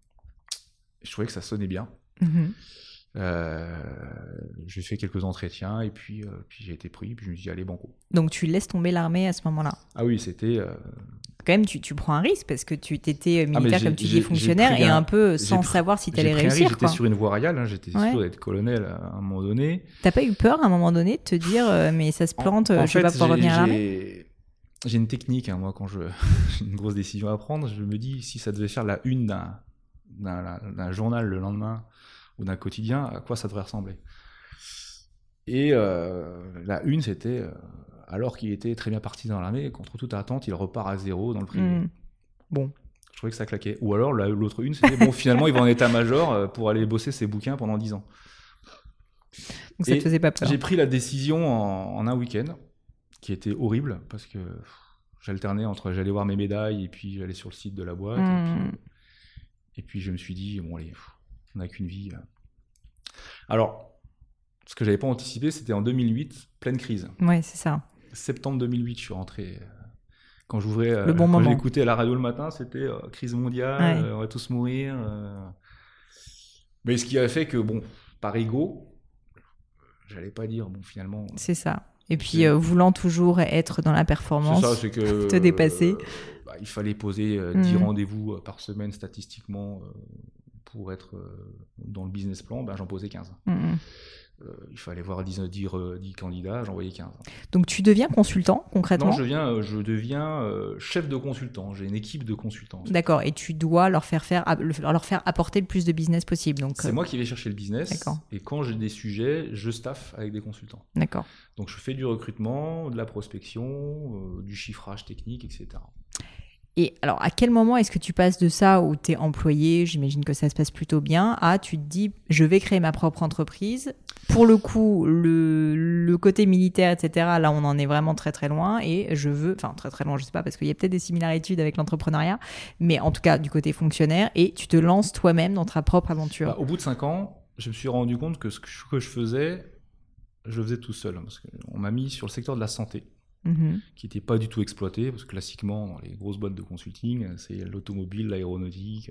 Je trouvais que ça sonnait bien. Mm-hmm. Euh, j'ai fait quelques entretiens et puis, euh, puis j'ai été pris. Puis je me suis dit, allez, banco. Donc tu laisses tomber l'armée à ce moment-là? Ah oui, c'était... Euh... Quand même, tu, tu prends un risque parce que tu étais militaire, ah, comme tu dis, fonctionnaire, et un, un peu sans pris, savoir si tu allais réussir. J'étais sur une voie royale, hein, j'étais ouais. sûr d'être colonel à un moment donné. T'as pas eu peur à un moment donné de te dire, euh, mais ça se plante, en, en je fait, vais pas pouvoir revenir à l'armée? J'ai une technique, hein, moi, quand je, j'ai une grosse décision à prendre, je me dis, si ça devait faire la une d'un, d'un, d'un journal le lendemain ou d'un quotidien, à quoi ça devrait ressembler? Et euh, la une, c'était... Euh, alors qu'il était très bien parti dans l'armée, contre toute attente, il repart à zéro dans le privé. Mmh. Bon. Je trouvais que ça claquait. Ou alors, la, l'autre une, c'était, bon, finalement, il va en état-major pour aller bosser ses bouquins pendant dix ans. Donc ça ne te faisait pas peur? J'ai pris la décision en, en un week-end, qui était horrible, parce que pff, j'alternais entre j'allais voir mes médailles, et puis j'allais sur le site de la boîte, mmh. et, puis, et puis je me suis dit, bon allez, pff, on n'a qu'une vie. Là. Alors, ce que je n'avais pas anticipé, c'était en deux mille huit, pleine crise. Ouais, c'est ça. Septembre deux mille huit, je suis rentré. Quand j'ouvrais, le bon quand moment. j'écoutais à la radio le matin, c'était euh, crise mondiale, ouais. euh, on va tous mourir. Euh... Mais ce qui a fait que, bon, par ego, j'allais pas dire, bon, finalement. C'est ça. Et puis, euh, voulant toujours être dans la performance, c'est ça, c'est que, te dépasser. Euh, bah, il fallait poser euh, dix mmh. rendez-vous par semaine statistiquement euh, pour être euh, dans le business plan. Ben, j'en posais quinze. Mmh. Euh, il fallait voir dix, dix, dix candidats, j'en voyais quinze. Donc tu deviens consultant concrètement? Non, je deviens, euh, je deviens euh, chef de consultant. J'ai une équipe de consultants. D'accord, et tu dois leur faire, faire, leur faire apporter le plus de business possible. Donc, c'est euh... moi qui vais chercher le business. D'accord. Et quand j'ai des sujets, je staffe avec des consultants. D'accord. Donc je fais du recrutement, de la prospection, euh, du chiffrage technique, et cetera. Et alors, à quel moment est-ce que tu passes de ça où tu es employé, j'imagine que ça se passe plutôt bien, à tu te dis, je vais créer ma propre entreprise. Pour le coup, le, le côté militaire, et cetera, là, on en est vraiment très, très loin. Et je veux, enfin, très, très loin, je sais pas, parce qu'il y a peut-être des similarités avec l'entrepreneuriat, mais en tout cas, du côté fonctionnaire, et tu te lances toi-même dans ta propre aventure. Bah, au bout de cinq ans, je me suis rendu compte que ce que je faisais, je le faisais tout seul. Parce qu'on m'a mis sur le secteur de la santé. Mmh. Qui n'était pas du tout exploité, parce que classiquement, dans les grosses boîtes de consulting, c'est l'automobile, l'aéronautique.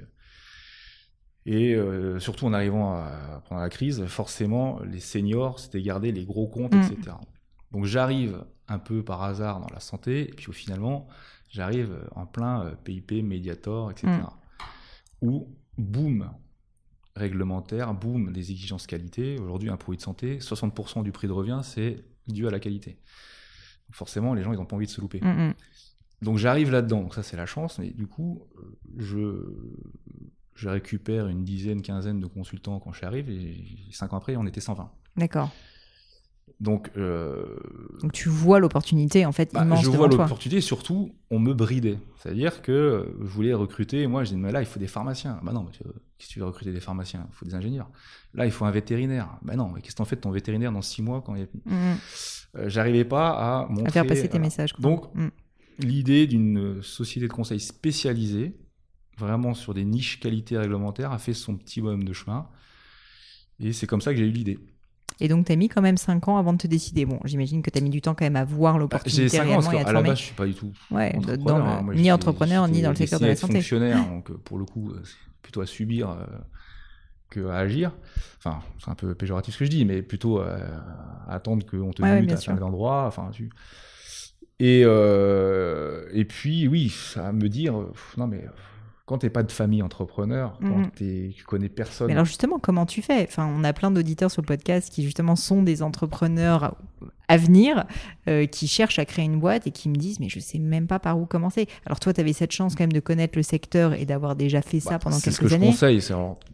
Et euh, surtout en arrivant à, pendant la crise, forcément, les seniors s'étaient gardés les gros comptes, mmh. et cetera. Donc j'arrive un peu par hasard dans la santé, et puis au finalement, j'arrive en plein P I P, Mediator, et cetera. Mmh. Où, boom, réglementaire, boom, des exigences qualité. Aujourd'hui, un produit de santé, soixante pour cent du prix de revient, c'est dû à la qualité. Forcément, les gens, ils n'ont pas envie de se louper. Mmh. Donc, j'arrive là-dedans. Donc, ça, c'est la chance. Mais du coup, je, je récupère une dizaine, quinzaine de consultants quand j'arrive. Et cinq ans après, on était cent vingt. D'accord. Donc, euh, Donc tu vois l'opportunité, en fait, bah, immense je devant vois toi. l'opportunité. Et surtout, on me bridait. C'est-à-dire que je voulais recruter. Et moi, je dis, mais là, il faut des pharmaciens. Bah non, mais tu, qu'est-ce que tu veux recruter des pharmaciens? Il faut des ingénieurs. Là, il faut un vétérinaire. Bah non, mais qu'est-ce que t'en fais de ton vétérinaire dans six mois quand il y a... Mmh. Euh, j'arrivais pas à montrer... À faire passer tes euh, messages. Quoi. Donc, mmh. l'idée d'une société de conseil spécialisée, vraiment sur des niches qualité réglementaire, a fait son petit bonhomme de chemin. Et c'est comme ça que j'ai eu l'idée. Et donc, tu as mis quand même cinq ans avant de te décider. Bon, j'imagine que tu as mis du temps quand même à voir l'opportunité. J'ai cinq réellement ans, parce et à qu'à la base, je ne suis pas du tout ouais, entrepreneur. Dans le, hein. Moi, ni entrepreneur, ni dans le secteur de la santé. Fonctionnaire, donc pour le coup, c'est plutôt à subir euh, qu'à agir. Enfin, c'est un peu péjoratif ce que je dis, mais plutôt euh, à attendre qu'on te ouais, mute ouais, à tel endroit. Enfin, tu... et, euh, et puis, oui, ça me dire, pff, non mais... Quand tu n'es pas de famille entrepreneur, quand mmh. tu connais personne... Mais alors justement, comment tu fais? Enfin, on a plein d'auditeurs sur le podcast qui justement sont des entrepreneurs à venir, euh, qui cherchent à créer une boîte et qui me disent « mais je ne sais même pas par où commencer ». Alors toi, tu avais cette chance quand même de connaître le secteur et d'avoir déjà fait ça bah, pendant quelques années. C'est ce que je conseille. C'est alors,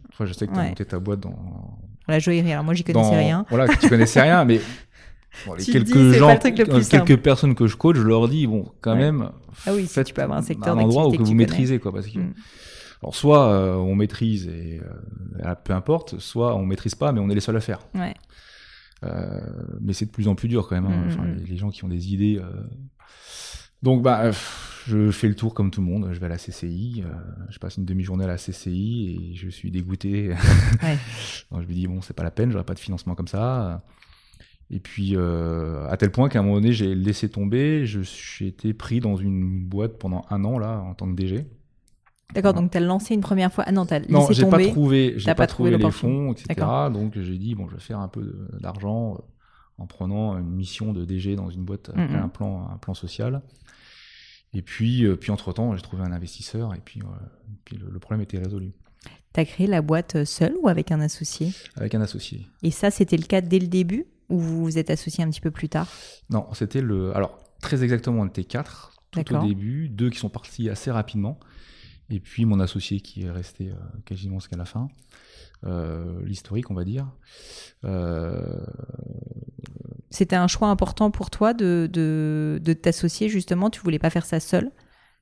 Toi, je sais que tu as ouais. monté ta boîte dans... La joaillerie. Alors moi, j'y connaissais dans... rien. Voilà, que tu connaissais rien, mais... Bon, les quelques dis, gens, quelques simple. personnes que je coach, je leur dis, bon, quand ouais. même, ah oui, si tu peux avoir un secteur un endroit où que, que vous tu maîtrisez, quoi, parce que... Mm. Alors, soit euh, on maîtrise et euh, peu importe, soit on maîtrise pas, mais on est les seuls à faire. Ouais. Euh, mais c'est de plus en plus dur quand même. Hein. Mm. Enfin, les, les gens qui ont des idées. Euh... Donc, bah, euh, je fais le tour comme tout le monde. Je vais à la C C I. Euh, je passe une demi-journée à la C C I et je suis dégoûté. Ouais. Donc, je me dis bon, c'est pas la peine. J'aurai pas de financement comme ça. Et puis, euh, à tel point qu'à un moment donné, j'ai laissé tomber. Je j'ai été pris dans une boîte pendant un an là en tant que D G. D'accord, donc tu as lancé une première fois. Ah non, tu as laissé non, j'ai tomber. Pas trouvé, j'ai pas, pas trouvé, trouvé les fonds, et cetera. Donc j'ai dit, bon, je vais faire un peu d'argent en prenant une mission de D G dans une boîte après mm-hmm. un, plan, un plan social. Et puis, euh, puis entre-temps, j'ai trouvé un investisseur et puis, euh, puis le, le problème était résolu. Tu as créé la boîte seule ou avec un associé ? Avec un associé. Et ça, c'était le cas dès le début ou vous vous êtes associé un petit peu plus tard ? Non, c'était le... Alors, très exactement, on était quatre tout D'accord. au début, deux qui sont partis assez rapidement. Et puis mon associé qui est resté euh, quasiment jusqu'à la fin, euh, l'historique on va dire. Euh... C'était un choix important pour toi de, de, de t'associer justement, tu voulais pas faire ça seul ?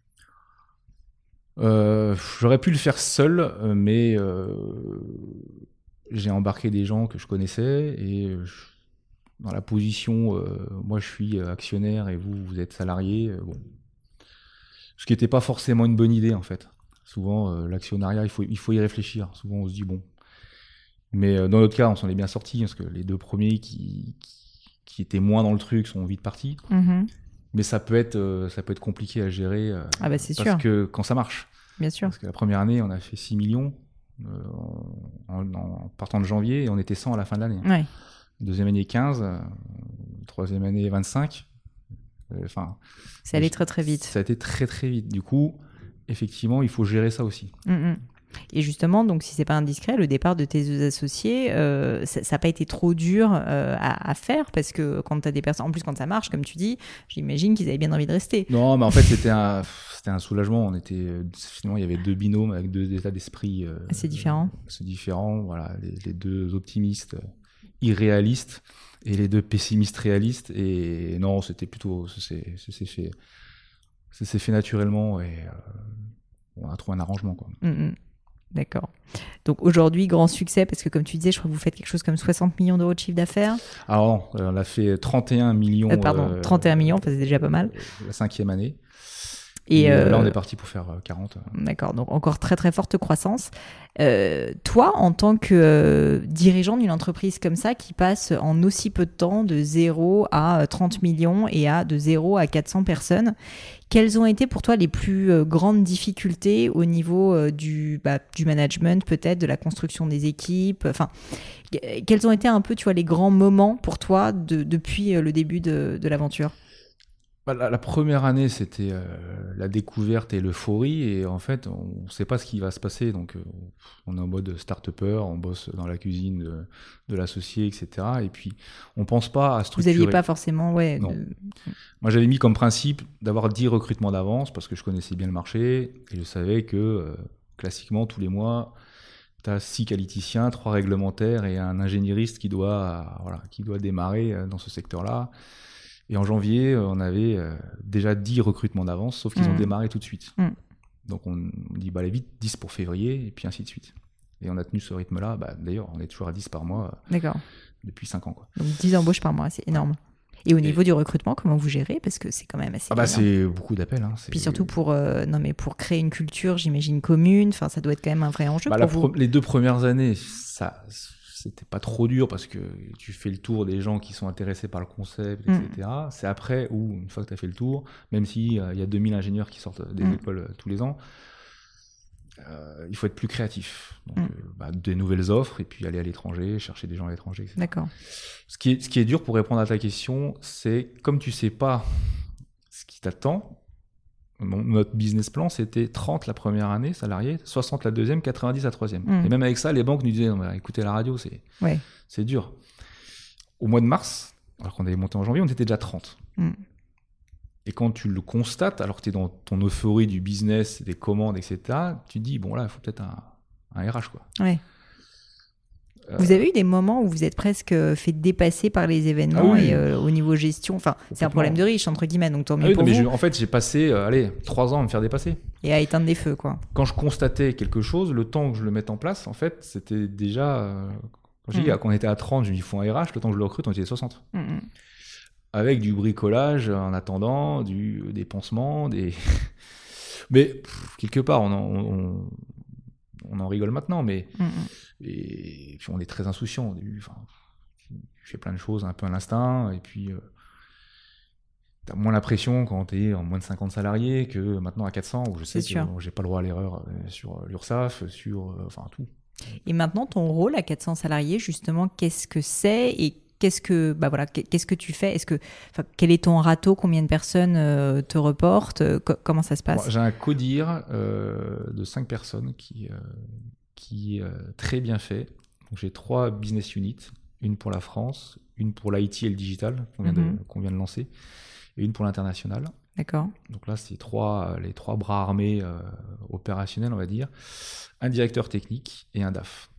euh, J'aurais pu le faire seul, mais euh, j'ai embarqué des gens que je connaissais et je, dans la position, euh, moi je suis actionnaire et vous, vous êtes salarié, euh, bon. Ce qui n'était pas forcément une bonne idée en fait. Souvent, euh, l'actionnariat, il faut, il faut y réfléchir. Souvent, on se dit, bon. Mais euh, dans notre cas, on s'en est bien sortis, parce que les deux premiers qui, qui, qui étaient moins dans le truc sont vite partis. Mm-hmm. Mais ça peut être, euh, ça peut être compliqué à gérer. Euh, ah bah c'est parce sûr. que quand ça marche. Bien sûr. Parce que la première année, on a fait six millions euh, en, en partant de janvier, et on était cent à la fin de l'année. Ouais. Deuxième année, quinze. Euh, troisième année, vingt-cinq. Enfin. Ça allait très très vite. Ça a été très très vite. Du coup... Effectivement, il faut gérer ça aussi. Mmh. Et justement, donc si c'est pas indiscret, le départ de tes deux associés, euh, ça n'a pas été trop dur euh, à, à faire parce que quand tu as des personnes, en plus quand ça marche, comme tu dis, j'imagine qu'ils avaient bien envie de rester. Non, mais en fait c'était un, c'était un soulagement. On était finalement il y avait deux binômes avec deux états d'esprit euh, assez différents. assez différents. Voilà, les, les deux optimistes euh, irréalistes et les deux pessimistes réalistes. Et non, c'était plutôt, ça s'est fait. Ça s'est fait naturellement et euh, on a trouvé un arrangement, quoi. Mmh, d'accord. Donc aujourd'hui, grand succès, parce que comme tu disais, je crois que vous faites quelque chose comme soixante millions d'euros de chiffre d'affaires. Alors non, on a fait trente et un millions. Euh, pardon, euh, trente et un millions, c'est déjà pas mal. La cinquième année. Et, et euh, là, on est parti pour faire quarante. D'accord, donc encore très très forte croissance. Euh, toi, en tant que euh, dirigeant d'une entreprise comme ça, qui passe en aussi peu de temps de zéro à trente millions et à de zéro à quatre cents personnes, quelles ont été pour toi les plus euh, grandes difficultés au niveau euh, du, bah, du management, peut-être, de la construction des équipes, enfin, quels ont été un peu, tu vois, les grands moments pour toi de, depuis euh, le début de, de l'aventure ? La, la première année, c'était euh, la découverte et l'euphorie, et en fait, on ne sait pas ce qui va se passer. Donc, euh, on est en mode start-upper, on bosse dans la cuisine de, de l'associé, et cetera. Et puis, on ne pense pas à structurer. Vous n'aviez pas forcément, ouais. Non. De... Moi, j'avais mis comme principe d'avoir dix recrutements d'avance parce que je connaissais bien le marché et je savais que, euh, classiquement, tous les mois, tu as six qualiticiens, trois réglementaires et un ingénieriste qui doit, euh, voilà, qui doit démarrer euh, dans ce secteur-là. Et en janvier, on avait euh, déjà dix recrutements d'avance, sauf qu'ils mmh. ont démarré tout de suite. Mmh. Donc on, on dit, bah, allez vite, dix pour février, et puis ainsi de suite. Et on a tenu ce rythme-là. Bah, d'ailleurs, on est toujours à dix par mois euh, depuis cinq ans. Quoi. Donc dix embauches par mois, c'est énorme. Et au niveau et... du recrutement, comment vous gérez ? Parce que c'est quand même assez ah bah, c'est beaucoup d'appels. Hein. Puis surtout pour, euh, non, mais pour créer une culture, j'imagine, commune, ça doit être quand même un vrai enjeu bah, pour la vous. Pro- les deux premières années, ça... c'était pas trop dur parce que tu fais le tour des gens qui sont intéressés par le concept, et cetera. Mmh. C'est après où, une fois que tu as fait le tour, même s'il euh, y a deux mille ingénieurs qui sortent des mmh. écoles euh, tous les ans, euh, il faut être plus créatif. Donc, mmh. euh, bah, des nouvelles offres et puis aller à l'étranger, chercher des gens à l'étranger, et cetera. D'accord. Ce qui est, ce qui est dur pour répondre à ta question, c'est comme tu sais pas ce qui t'attend. Notre business plan, c'était trente la première année, salariés, soixante la deuxième, quatre-vingt-dix la troisième. Mmh. Et même avec ça, les banques nous disaient, non, mais écoutez, la radio, c'est, ouais. c'est dur. Au mois de mars, alors qu'on avait monté en janvier, on était déjà trente. Mmh. Et quand tu le constates, alors que tu es dans ton euphorie du business, des commandes, et cetera, tu te dis, bon là, il faut peut-être un, un R H, quoi. Ouais. Vous avez eu des moments où vous êtes presque fait dépasser par les événements ah oui. et euh, au niveau gestion, enfin c'est un problème de riche entre guillemets, donc tant mieux ah oui, pour mais vous. Je, en fait j'ai passé euh, allez trois ans à me faire dépasser. Et à éteindre des feux quoi. Quand je constatais quelque chose, le temps que je le mette en place, en fait c'était déjà, euh, quand je dis mmh. qu'on était à trente, je me dis il faut un R H, le temps que je le recrute on était soixante. Mmh. Avec du bricolage en attendant, du, des pansements, des... mais pff, quelque part on en, on, on en rigole maintenant, mais mmh. et puis on est très insouciant au début. Enfin, je fais plein de choses un peu à l'instinct, et puis euh, t'as moins la pression quand t'es en moins de cinquante salariés que maintenant à quatre cents, où je sais C'est que sûr. j'ai pas le droit à l'erreur sur l'URSSAF, sur euh, enfin tout. Et maintenant, ton rôle à quatre cents salariés, justement, qu'est-ce que c'est et qu'est-ce que bah voilà, qu'est-ce que tu fais? Est-ce que, enfin, quel est ton râteau? Combien de personnes euh, te reportent? Co- Comment ça se passe? Bon, j'ai un codir euh, de cinq personnes qui euh, qui est euh, très bien fait. Donc, j'ai trois business units, une pour la France, une pour l'I T et le digital qu'on vient, mm-hmm. de, qu'on vient de lancer, et une pour l'international. D'accord. Donc là, c'est trois, les trois bras armés euh, opérationnels, on va dire, un directeur technique et un D A F.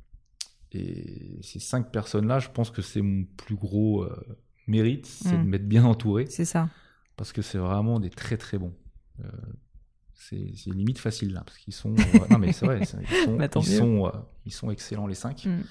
Et ces cinq personnes-là, je pense que c'est mon plus gros euh, mérite, c'est mmh. de m'être bien entouré. C'est ça. Parce que c'est vraiment des très très bons. Euh, c'est, c'est limite facile là, parce qu'ils sont. Euh, non mais c'est vrai, c'est, ils sont, bah, ils, sont, euh, ils sont excellents les cinq. Mmh.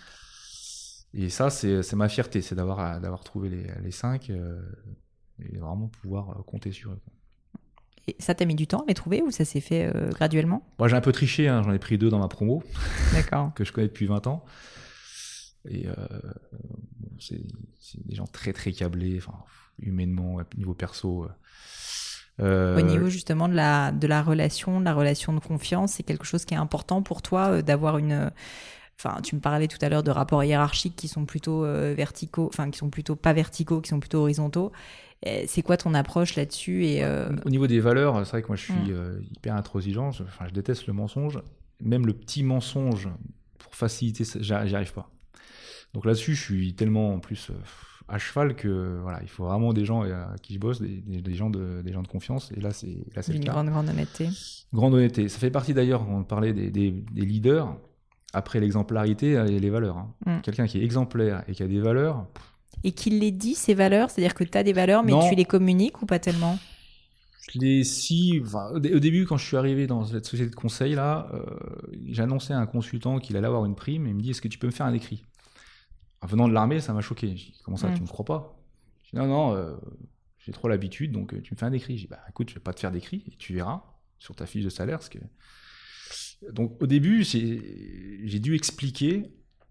Et ça, c'est, c'est ma fierté, c'est d'avoir d'avoir trouvé les, les cinq euh, et vraiment pouvoir compter sur eux. Et ça t'a mis du temps à les trouver ou ça s'est fait euh, graduellement? Moi, j'ai un peu triché, hein, j'en ai pris deux dans ma promo. D'accord. Que je connais depuis vingt ans. Et euh, bon, c'est, c'est des gens très très câblés, enfin, humainement, niveau perso. Euh, Au niveau justement de la, de la relation, de la relation de confiance, c'est quelque chose qui est important pour toi euh, d'avoir une. Enfin, tu me parlais tout à l'heure de rapports hiérarchiques qui sont plutôt euh, verticaux, enfin qui sont plutôt pas verticaux, qui sont plutôt horizontaux. Et c'est quoi ton approche là-dessus et euh... Au niveau des valeurs, c'est vrai que moi je suis mmh. euh, hyper intransigeant. Je, enfin, je déteste le mensonge. Même le petit mensonge pour faciliter, j'y arrive pas. Donc là-dessus, je suis tellement en plus euh, à cheval que voilà, il faut vraiment des gens à qui je bosse, des, des, des gens de des gens de confiance. Et là, c'est là, c'est une le cas. grande grande honnêteté. Grande honnêteté. Ça fait partie d'ailleurs, on parlait des, des, des leaders. Après l'exemplarité, il y a les valeurs. Hein. Mm. Quelqu'un qui est exemplaire et qui a des valeurs. Et qui les dit, ces valeurs, c'est-à-dire que tu as des valeurs, mais non. Tu les communiques ou pas tellement? Je les si. Enfin, au début, quand je suis arrivé dans cette société de conseil là, euh, j'ai annoncé à un consultant qu'il allait avoir une prime et il me dit est-ce que tu peux me faire un écrit? En venant de l'armée, ça m'a choqué. J'ai dit, comment ça, mm. tu me crois pas? J'ai dit, non, non, euh, j'ai trop l'habitude, donc euh, tu me fais un écrit. J'ai dit, bah écoute, je vais pas te faire d'écrit, et tu verras sur ta fiche de salaire. Parce que... Donc au début, j'ai, j'ai dû expliquer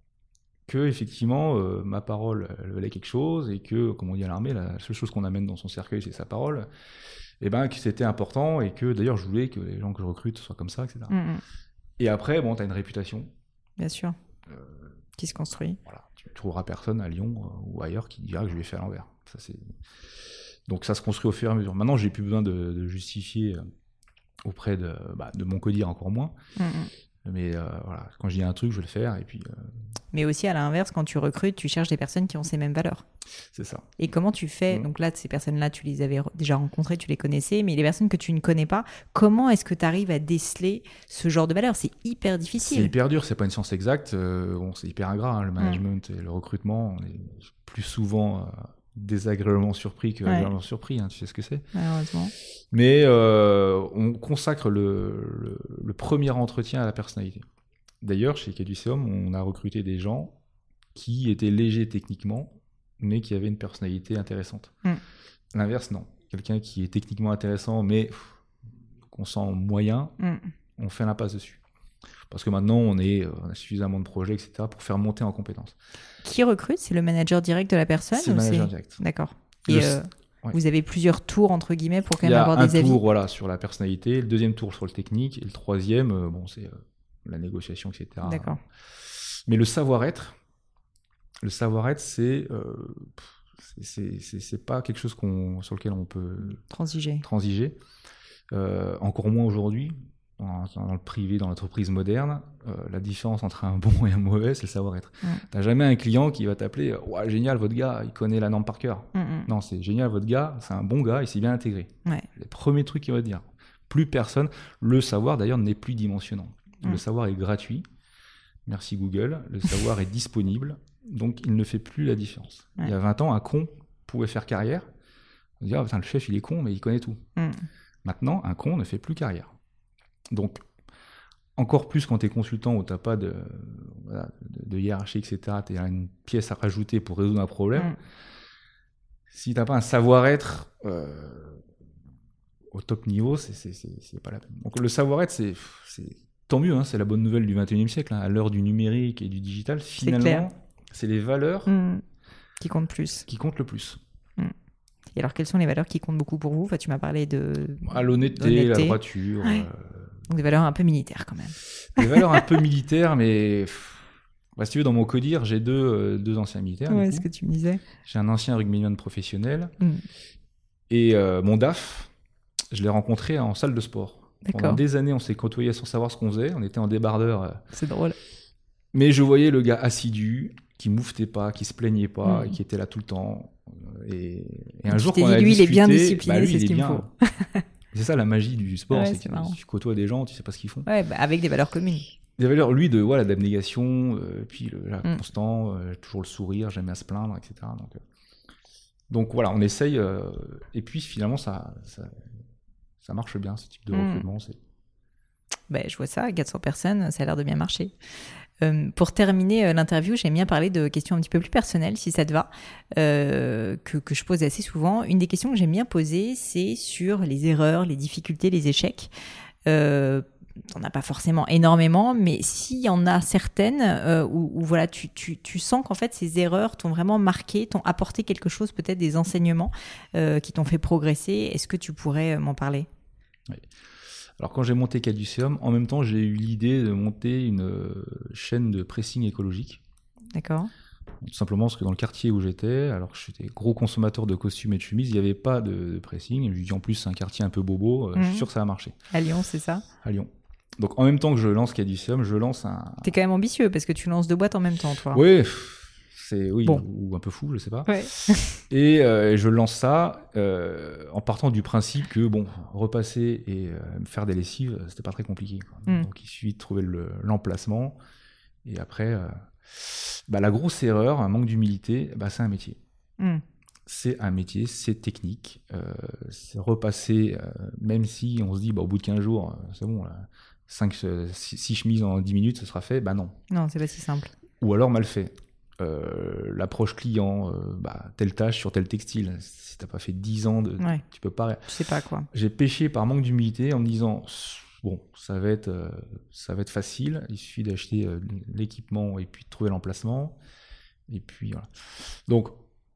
que effectivement, euh, ma parole, elle valait quelque chose, et que, comme on dit à l'armée, la seule chose qu'on amène dans son cercueil, c'est sa parole. Et ben, que c'était important, et que d'ailleurs, je voulais que les gens que je recrute soient comme ça, et cetera. Mm. Et après, bon, t'as une réputation. Bien sûr. Euh, qui se construit. Voilà. Tu ne trouveras personne à Lyon euh, ou ailleurs qui dira que je lui ai fait à l'envers. Ça, c'est... Donc ça se construit au fur et à mesure. Maintenant, j'ai plus besoin de, de justifier auprès de, bah, de mon codir encore moins. Mm-hmm. Mais euh, voilà, quand je dis un truc, je vais le faire. Et puis, euh... Mais aussi à l'inverse, quand tu recrutes, tu cherches des personnes qui ont ces mêmes valeurs. C'est ça. Et comment tu fais? Mm. Donc là, ces personnes-là, tu les avais déjà rencontrées, tu les connaissais, mais les personnes que tu ne connais pas, comment est-ce que tu arrives à déceler ce genre de valeurs? C'est hyper difficile. C'est hyper dur, c'est pas une science exacte. Euh, bon, c'est hyper ingrat, hein, le management mm. et le recrutement. On est plus souvent euh, désagréablement surpris que agréablement ouais. surpris, hein, tu sais ce que c'est. Malheureusement. Mais euh, on consacre le, le, le premier entretien à la personnalité. D'ailleurs, chez Caduceum, on a recruté des gens qui étaient légers techniquement, mais qui avaient une personnalité intéressante. Mm. L'inverse, non. Quelqu'un qui est techniquement intéressant, mais pff, qu'on sent moyen, mm. on fait l'impasse dessus. Parce que maintenant, on, est, on a suffisamment de projets, et cetera, pour faire monter en compétences. Qui recrute? C'est le manager direct de la personne? C'est le manager c'est... direct. D'accord. Et le... euh, ouais. Vous avez plusieurs tours, entre guillemets, pour quand même avoir des avis? Il y a un tour voilà, sur la personnalité, le deuxième tour sur le technique, et le troisième, euh, bon, c'est... Euh, la négociation, et cetera. D'accord. Mais le savoir-être, le savoir-être, c'est, euh, c'est, c'est, c'est pas quelque chose qu'on, sur lequel on peut transiger. transiger. Euh, encore moins aujourd'hui, dans, dans le privé, dans l'entreprise moderne, euh, la différence entre un bon et un mauvais, c'est le savoir-être. Mm. T'as jamais un client qui va t'appeler « Ouais, génial, votre gars, il connaît la norme par cœur. Mm-hmm. » Non, c'est « Génial, votre gars, c'est un bon gars, il s'est bien intégré. Ouais. » Les premiers trucs qu'il va te dire. Plus personne, le savoir d'ailleurs n'est plus dimensionnant. Le savoir est gratuit. Merci Google, le savoir est disponible, donc il ne fait plus la différence. Ouais. Il y a vingt ans, un con pouvait faire carrière. On dit, ah, putain, le chef, il est con, mais il connaît tout. Mm. Maintenant, un con ne fait plus carrière. Donc, encore plus quand tu es consultant où tu n'as pas de, voilà, de, de hiérarchie, et cetera, tu as une pièce à rajouter pour résoudre un problème. Mm. Si tu n'as pas un savoir-être euh, au top niveau, c'est, c'est, c'est, c'est pas la peine. Donc, le savoir-être, c'est... c'est tant mieux, hein, c'est la bonne nouvelle du vingt et unième siècle. Hein. À l'heure du numérique et du digital, finalement, c'est, c'est les valeurs mmh. qui comptent plus. Qui comptent le plus. Mmh. Et alors, quelles sont les valeurs qui comptent beaucoup pour vous ? Enfin, tu m'as parlé de... Ah, l'honnêteté, la droiture. Ouais. Euh... Donc des valeurs un peu militaires quand même. Des valeurs un peu militaires, mais... Bah, si tu veux, dans mon codir, j'ai deux, euh, deux anciens militaires. Ouais, c'est ce que tu me disais. J'ai un ancien rugbyman professionnel. Mmh. Et euh, mon D A F, je l'ai rencontré en salle de sport. D'accord. Pendant des années, on s'est côtoyés sans savoir ce qu'on faisait. On était en débardeur. C'est drôle. Mais je voyais le gars assidu, qui mouftait pas, qui se plaignait pas, mmh. et qui était là tout le temps. Et, et un jour, quand on a lui, discuté, il est bien discipliné, bah, lui, c'est il ce est qu'il bien. me faut. C'est ça la magie du sport, ouais, c'est, c'est que marrant. tu côtoies des gens, tu sais pas ce qu'ils font. Ouais, bah, avec des valeurs communes. Des valeurs, lui, de voilà, d'abnégation, euh, puis le là, mmh. constant, euh, toujours le sourire, jamais à se plaindre, et cetera. Donc, euh, donc voilà, on essaye. Euh, et puis finalement, ça, ça, ça marche bien, ce type de mmh. recrutement. C'est... Ben, je vois ça, quatre cents personnes, ça a l'air de bien marcher. Euh, pour terminer euh, l'interview, j'aime bien parler de questions un petit peu plus personnelles, si ça te va, euh, que, que je pose assez souvent. Une des questions que j'aime bien poser, c'est sur les erreurs, les difficultés, les échecs. Euh, t'en as pas forcément énormément, mais s'il y en a certaines euh, où, où voilà, tu, tu, tu sens qu'en fait ces erreurs t'ont vraiment marqué, t'ont apporté quelque chose, peut-être des enseignements euh, qui t'ont fait progresser. Est-ce que tu pourrais m'en parler ? Oui. Alors quand j'ai monté Caduceum, en même temps j'ai eu l'idée de monter une euh, chaîne de pressing écologique. D'accord. Tout simplement parce que dans le quartier où j'étais, alors que j'étais gros consommateur de costumes et de chemises, il n'y avait pas de, de pressing. Je dis en plus c'est un quartier un peu bobo, euh, mmh. je suis sûr que ça va marcher. À Lyon, c'est ça ? À Lyon. Donc en même temps que je lance Caduceum, je lance un... T'es quand même ambitieux parce que tu lances deux boîtes en même temps, toi. Oui, c'est oui, bon. ou un peu fou, je sais pas. Ouais. et, euh, et je lance ça euh, en partant du principe que bon, repasser et euh, faire des lessives, c'était pas très compliqué. Quoi. Mm. Donc il suffit de trouver le, l'emplacement et après, euh, bah, la grosse erreur, un manque d'humilité, bah, c'est un métier. Mm. C'est un métier, c'est technique, euh, c'est repasser, euh, même si on se dit bah, au bout de quinze jours, c'est bon, cinq, six chemises en dix minutes, ça sera fait, bah non. Non, c'est pas si simple. Ou alors mal fait. Euh, l'approche client, euh, bah, telle tâche sur tel textile. Si t'as pas fait dix ans, de, ouais. tu peux pas. Je sais pas quoi. J'ai péché par manque d'humilité en me disant bon, ça va être, euh, ça va être facile. Il suffit d'acheter euh, l'équipement et puis de trouver l'emplacement. Et puis voilà. Donc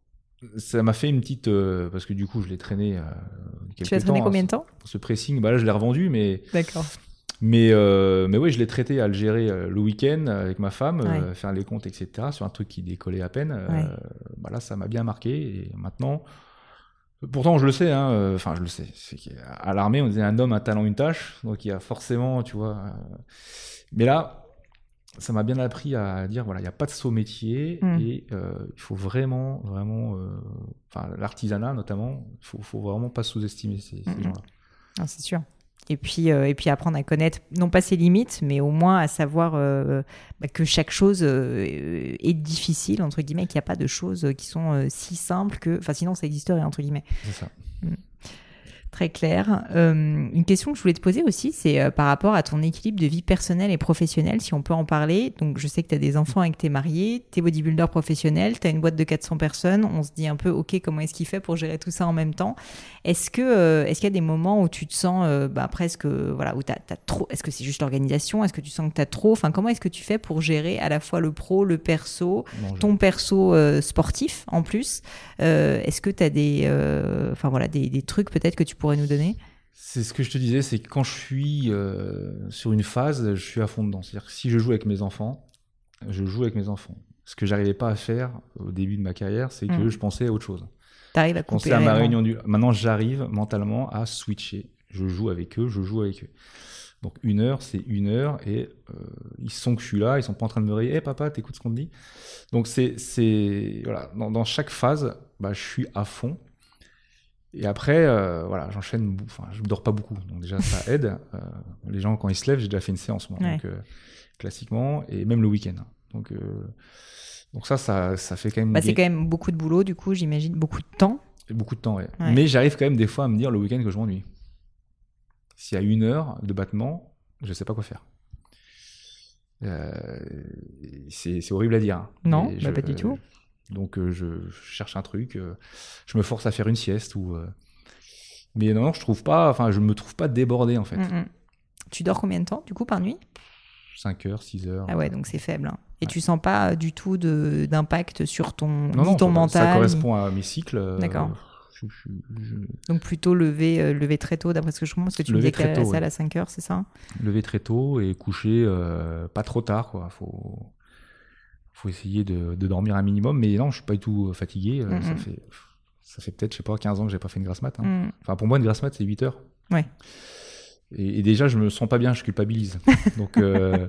ça m'a fait une petite euh, parce que du coup je l'ai traîné. Euh, quelques tu l'as traîné temps, combien hein, de temps ? Ce pressing, bah là je l'ai revendu, mais. D'accord. Mais, euh, mais oui, je l'ai traité à le gérer euh, le week-end avec ma femme, ouais. euh, faire les comptes, et cetera, sur un truc qui décollait à peine. Euh, ouais. bah là, ça m'a bien marqué. Et maintenant, pourtant, je le sais, hein, enfin, je le sais. C'est qu'à l'armée, on disait un homme, un talent, une tâche. Donc, il y a forcément, tu vois. Euh... Mais là, ça m'a bien appris à dire, voilà, il n'y a pas de saut métier mmh. et euh, il faut vraiment, vraiment, enfin, euh, l'artisanat notamment, il faut, faut vraiment pas sous-estimer ces, ces mmh. gens-là. Ah, c'est sûr. Et puis, euh, et puis apprendre à connaître, non pas ses limites, mais au moins à savoir euh, bah, que chaque chose euh, est difficile, entre guillemets, qu'il n'y a pas de choses qui sont euh, si simples que... Enfin, sinon, ça existerait, entre guillemets. C'est ça. Mmh. Très clair. Euh, une question que je voulais te poser aussi, c'est euh, par rapport à ton équilibre de vie personnelle et professionnelle, si on peut en parler. Donc, je sais que tu as des enfants et que tu es marié, tu es bodybuilder professionnel, tu as une boîte de quatre cents personnes. On se dit un peu, OK, comment est-ce qu'il fait pour gérer tout ça en même temps ? Est-ce que, euh, est-ce qu'il y a des moments où tu te sens euh, bah, presque, euh, voilà, où tu as trop... Est-ce que c'est juste l'organisation ? Est-ce que tu sens que tu as trop ? Enfin, comment est-ce que tu fais pour gérer à la fois le pro, le perso, non, ton perso euh, sportif en plus ? euh, Est-ce que tu as des, euh, enfin, voilà, des, des trucs peut-être que tu pourrais nous donner ? C'est ce que je te disais, c'est que quand je suis euh, sur une phase, je suis à fond dedans. C'est-à-dire que si je joue avec mes enfants, je joue avec mes enfants. Ce que j'arrivais pas à faire au début de ma carrière, c'est que mmh. je pensais à autre chose. T'arrives à couper. Je pensais à ma réunion du... Maintenant, j'arrive mentalement à switcher. Je joue avec eux, je joue avec eux. Donc une heure, c'est une heure et euh, ils sont que je suis là, ils sont pas en train de me réveiller. Hey, papa, t'écoutes ce qu'on te dit ? Donc c'est, c'est... Voilà. Dans, dans chaque phase, bah, je suis à fond. Et après, euh, voilà, j'enchaîne. Enfin, je ne dors pas beaucoup, donc déjà ça aide. Euh, les gens quand ils se lèvent, j'ai déjà fait une séance moi, ouais. donc euh, classiquement, et même le week-end. Donc, euh, donc ça, ça, ça fait quand même. Bah, c'est quand même beaucoup de boulot, du coup, j'imagine beaucoup de temps. Beaucoup de temps, ouais. ouais. Mais j'arrive quand même des fois à me dire le week-end que je m'ennuie. S'il y a une heure de battement, je ne sais pas quoi faire. Euh, c'est, c'est horrible à dire. Hein. Non, bah je, pas du tout. Donc euh, je, je cherche un truc, euh, je me force à faire une sieste ou. Euh... Mais non, je trouve pas. Enfin, je me trouve pas débordé en fait. Mm-hmm. Tu dors combien de temps du coup par nuit ? cinq heures, six heures. Ah ouais, donc c'est faible. Hein. Et ouais. tu sens pas du tout de, d'impact sur ton, non, non, ton ça, mental. Ça correspond à mes cycles. D'accord. Euh, je, je, je... Donc plutôt lever, euh, lever très tôt, d'après ce que je comprends, parce que tu lever me disais que la salle à cinq heures, c'est ça ? Lever très tôt et coucher euh, pas trop tard, quoi. Faut, faut essayer de, de dormir un minimum. Mais non, je suis pas du tout fatigué. Mm-hmm. Ça fait, ça fait peut-être, je sais pas, quinze ans que j'ai pas fait une grasse mat. Hein. Mm. Enfin, pour moi, une grasse mat, c'est huit heures. Ouais. Et, et déjà, je me sens pas bien, je culpabilise. Donc. Euh,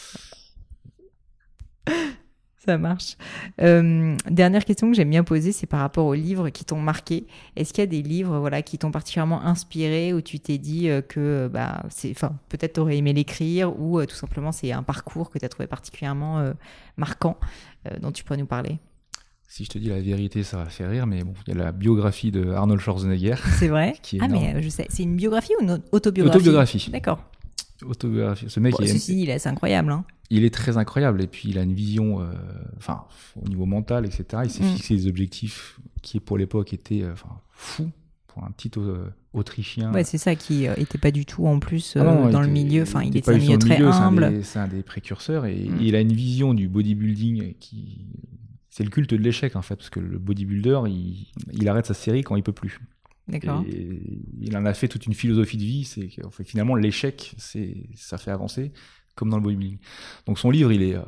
Ça marche. Euh, dernière question que j'aime bien poser, c'est par rapport aux livres qui t'ont marqué. Est-ce qu'il y a des livres voilà, qui t'ont particulièrement inspiré, où tu t'es dit que bah, c'est, peut-être tu aurais aimé l'écrire, ou euh, tout simplement c'est un parcours que tu as trouvé particulièrement euh, marquant, euh, dont tu pourrais nous parler ? Si je te dis la vérité, ça va faire rire, mais bon, il y a la biographie de Arnold Schwarzenegger. C'est vrai ? qui est Ah, énorme. mais je sais. C'est une biographie ou une autobiographie ? Autobiographie. D'accord. Autobiographie. Ce mec, bon, il ceci, est... il est incroyable. Hein. Il est très incroyable, et puis il a une vision, euh, enfin, au niveau mental, et cetera. Il s'est mm. fixé des objectifs qui, pour l'époque, étaient enfin, fous pour un petit euh, Autrichien. Ouais, c'est ça, qui euh, était pas du tout en plus euh, ah non, dans était, le milieu. Enfin, il, il était un milieu très milieu, humble. C'est un, des, c'est un des précurseurs, et mm. il a une vision du bodybuilding qui, c'est le culte de l'échec en fait, parce que le bodybuilder, il, il arrête sa série quand il peut plus. D'accord. Et il en a fait toute une philosophie de vie, c'est que fait, finalement l'échec, c'est, ça fait avancer. Comme dans le bodybuilding. Donc son livre, il est, euh,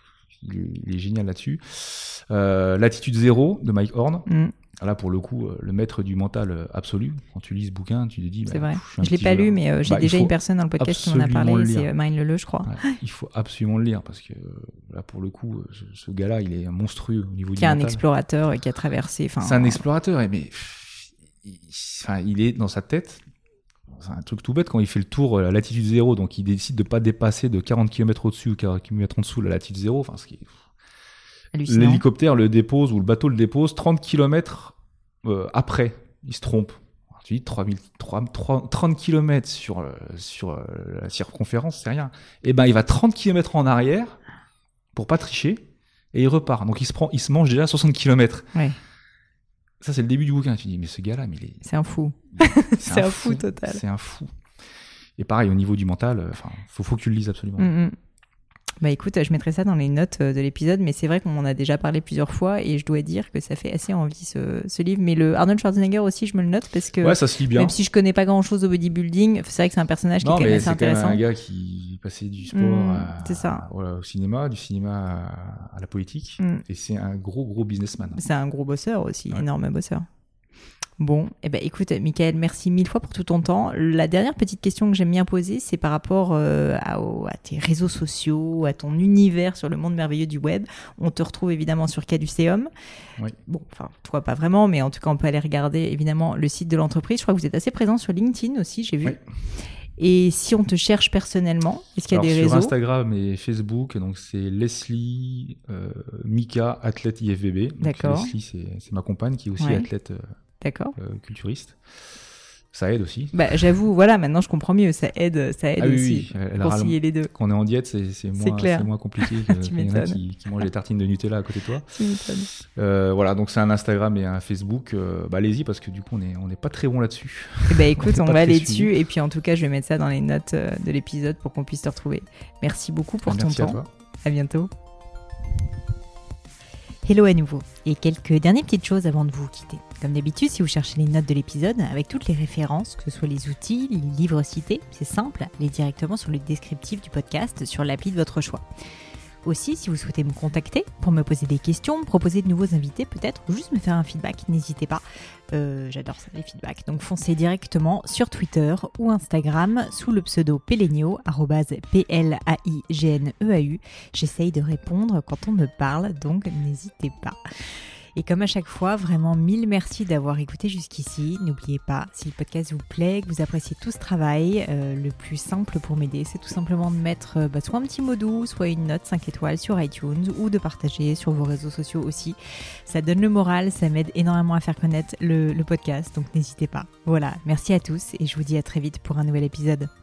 il est, il est génial là-dessus. Euh, L'attitude zéro de Mike Horn. Mm. Là, pour le coup, euh, le maître du mental absolu. Quand tu lis ce bouquin, tu te dis. C'est bah, vrai. Je, je l'ai pas lu, mais euh, j'ai bah, déjà une personne dans le podcast qui m'en a parlé. C'est Marine Leleu, je crois. Ouais, il faut absolument le lire parce que là, pour le coup, ce, ce gars-là, il est monstrueux au niveau qui du mental. Qui est un explorateur et qui a traversé. C'est un explorateur, mais il, enfin, il est dans sa tête. C'est un truc tout bête quand il fait le tour à latitude zéro, donc il décide de ne pas dépasser de quarante kilomètres au-dessus ou quarante kilomètres en dessous de la latitude zéro. Enfin, ce qui est... L'hélicoptère le dépose ou le bateau le dépose trente kilomètres euh, après. Il se trompe. Alors, tu dis trois mille, trente kilomètres sur, euh, sur euh, la circonférence, c'est rien. Et ben il va trente kilomètres en arrière pour pas tricher et il repart. Donc il se, prend, il se mange déjà soixante kilomètres. Ouais. Ça, c'est le début du bouquin. Tu dis, mais ce gars-là, mais il est... C'est un fou. C'est, c'est un, un fou, fou total. C'est un fou. Et pareil, au niveau du mental, enfin, faut, faut que tu le lises absolument. Mm-hmm. Bah écoute, je mettrai ça dans les notes de l'épisode, mais c'est vrai qu'on en a déjà parlé plusieurs fois et je dois dire que ça fait assez envie ce, ce livre. Mais le Arnold Schwarzenegger aussi, je me le note parce que ouais, ça se lit bien. Même si je connais pas grand-chose au bodybuilding, c'est vrai que c'est un personnage non, qui est quand même assez intéressant. Non, mais c'est quand même un gars qui passait du sport mmh, à, c'est ça. Voilà, au cinéma, du cinéma à, à la politique, mmh. et c'est un gros gros businessman. C'est un gros bosseur aussi, ouais. Énorme bosseur. Bon, eh ben, écoute, Michael, merci mille fois pour tout ton temps. La dernière petite question que j'aime bien poser, c'est par rapport euh, à, à tes réseaux sociaux, à ton univers sur le monde merveilleux du web. On te retrouve évidemment sur Caduceum. Oui. Bon, enfin, toi pas vraiment, mais en tout cas, on peut aller regarder évidemment le site de l'entreprise. Je crois que vous êtes assez présent sur LinkedIn aussi, j'ai vu. Oui. Et si on te cherche personnellement, est-ce qu'il y a Alors, des réseaux ? Sur Instagram et Facebook, donc c'est Leslie euh, Mika, athlète I F B B. Donc D'accord. Leslie, c'est, c'est ma compagne qui est aussi ouais. athlète. Euh, D'accord. Euh, culturiste. Ça aide aussi. Bah, j'avoue, voilà, maintenant je comprends mieux. Ça aide, ça aide ah, oui, aussi. Oui, concilier les deux. Quand on est en diète, c'est, c'est, moins, c'est, c'est moins compliqué que qu'il y en a qui, qui mangent des tartines de Nutella à côté de toi. Tu m'étonnes. Euh, voilà, donc c'est un Instagram et un Facebook. Euh, bah, allez-y parce que du coup, on est, on n'est pas très bon là-dessus. Eh bah, écoute, on, on va aller dessus. Et puis en tout cas, je vais mettre ça dans les notes de l'épisode pour qu'on puisse te retrouver. Merci beaucoup pour Merci ton à temps. Toi. À bientôt. Hello à nouveau, et quelques dernières petites choses avant de vous quitter. Comme d'habitude, si vous cherchez les notes de l'épisode, avec toutes les références, que ce soit les outils, les livres cités, c'est simple, allez directement sur le descriptif du podcast sur l'appli de votre choix. Aussi, si vous souhaitez me contacter pour me poser des questions, me proposer de nouveaux invités peut-être, ou juste me faire un feedback, n'hésitez pas. Euh, j'adore ça, les feedbacks. Donc foncez directement sur Twitter ou Instagram sous le pseudo Pelenio, arrobase P L A I G N E A U. J'essaye de répondre quand on me parle, donc n'hésitez pas. Et comme à chaque fois, vraiment mille merci d'avoir écouté jusqu'ici. N'oubliez pas, si le podcast vous plaît, que vous appréciez tout ce travail, euh, le plus simple pour m'aider, c'est tout simplement de mettre euh, bah, soit un petit mot doux, soit une note cinq étoiles sur iTunes ou de partager sur vos réseaux sociaux aussi. Ça donne le moral, ça m'aide énormément à faire connaître le, le podcast, donc n'hésitez pas. Voilà, merci à tous et je vous dis à très vite pour un nouvel épisode.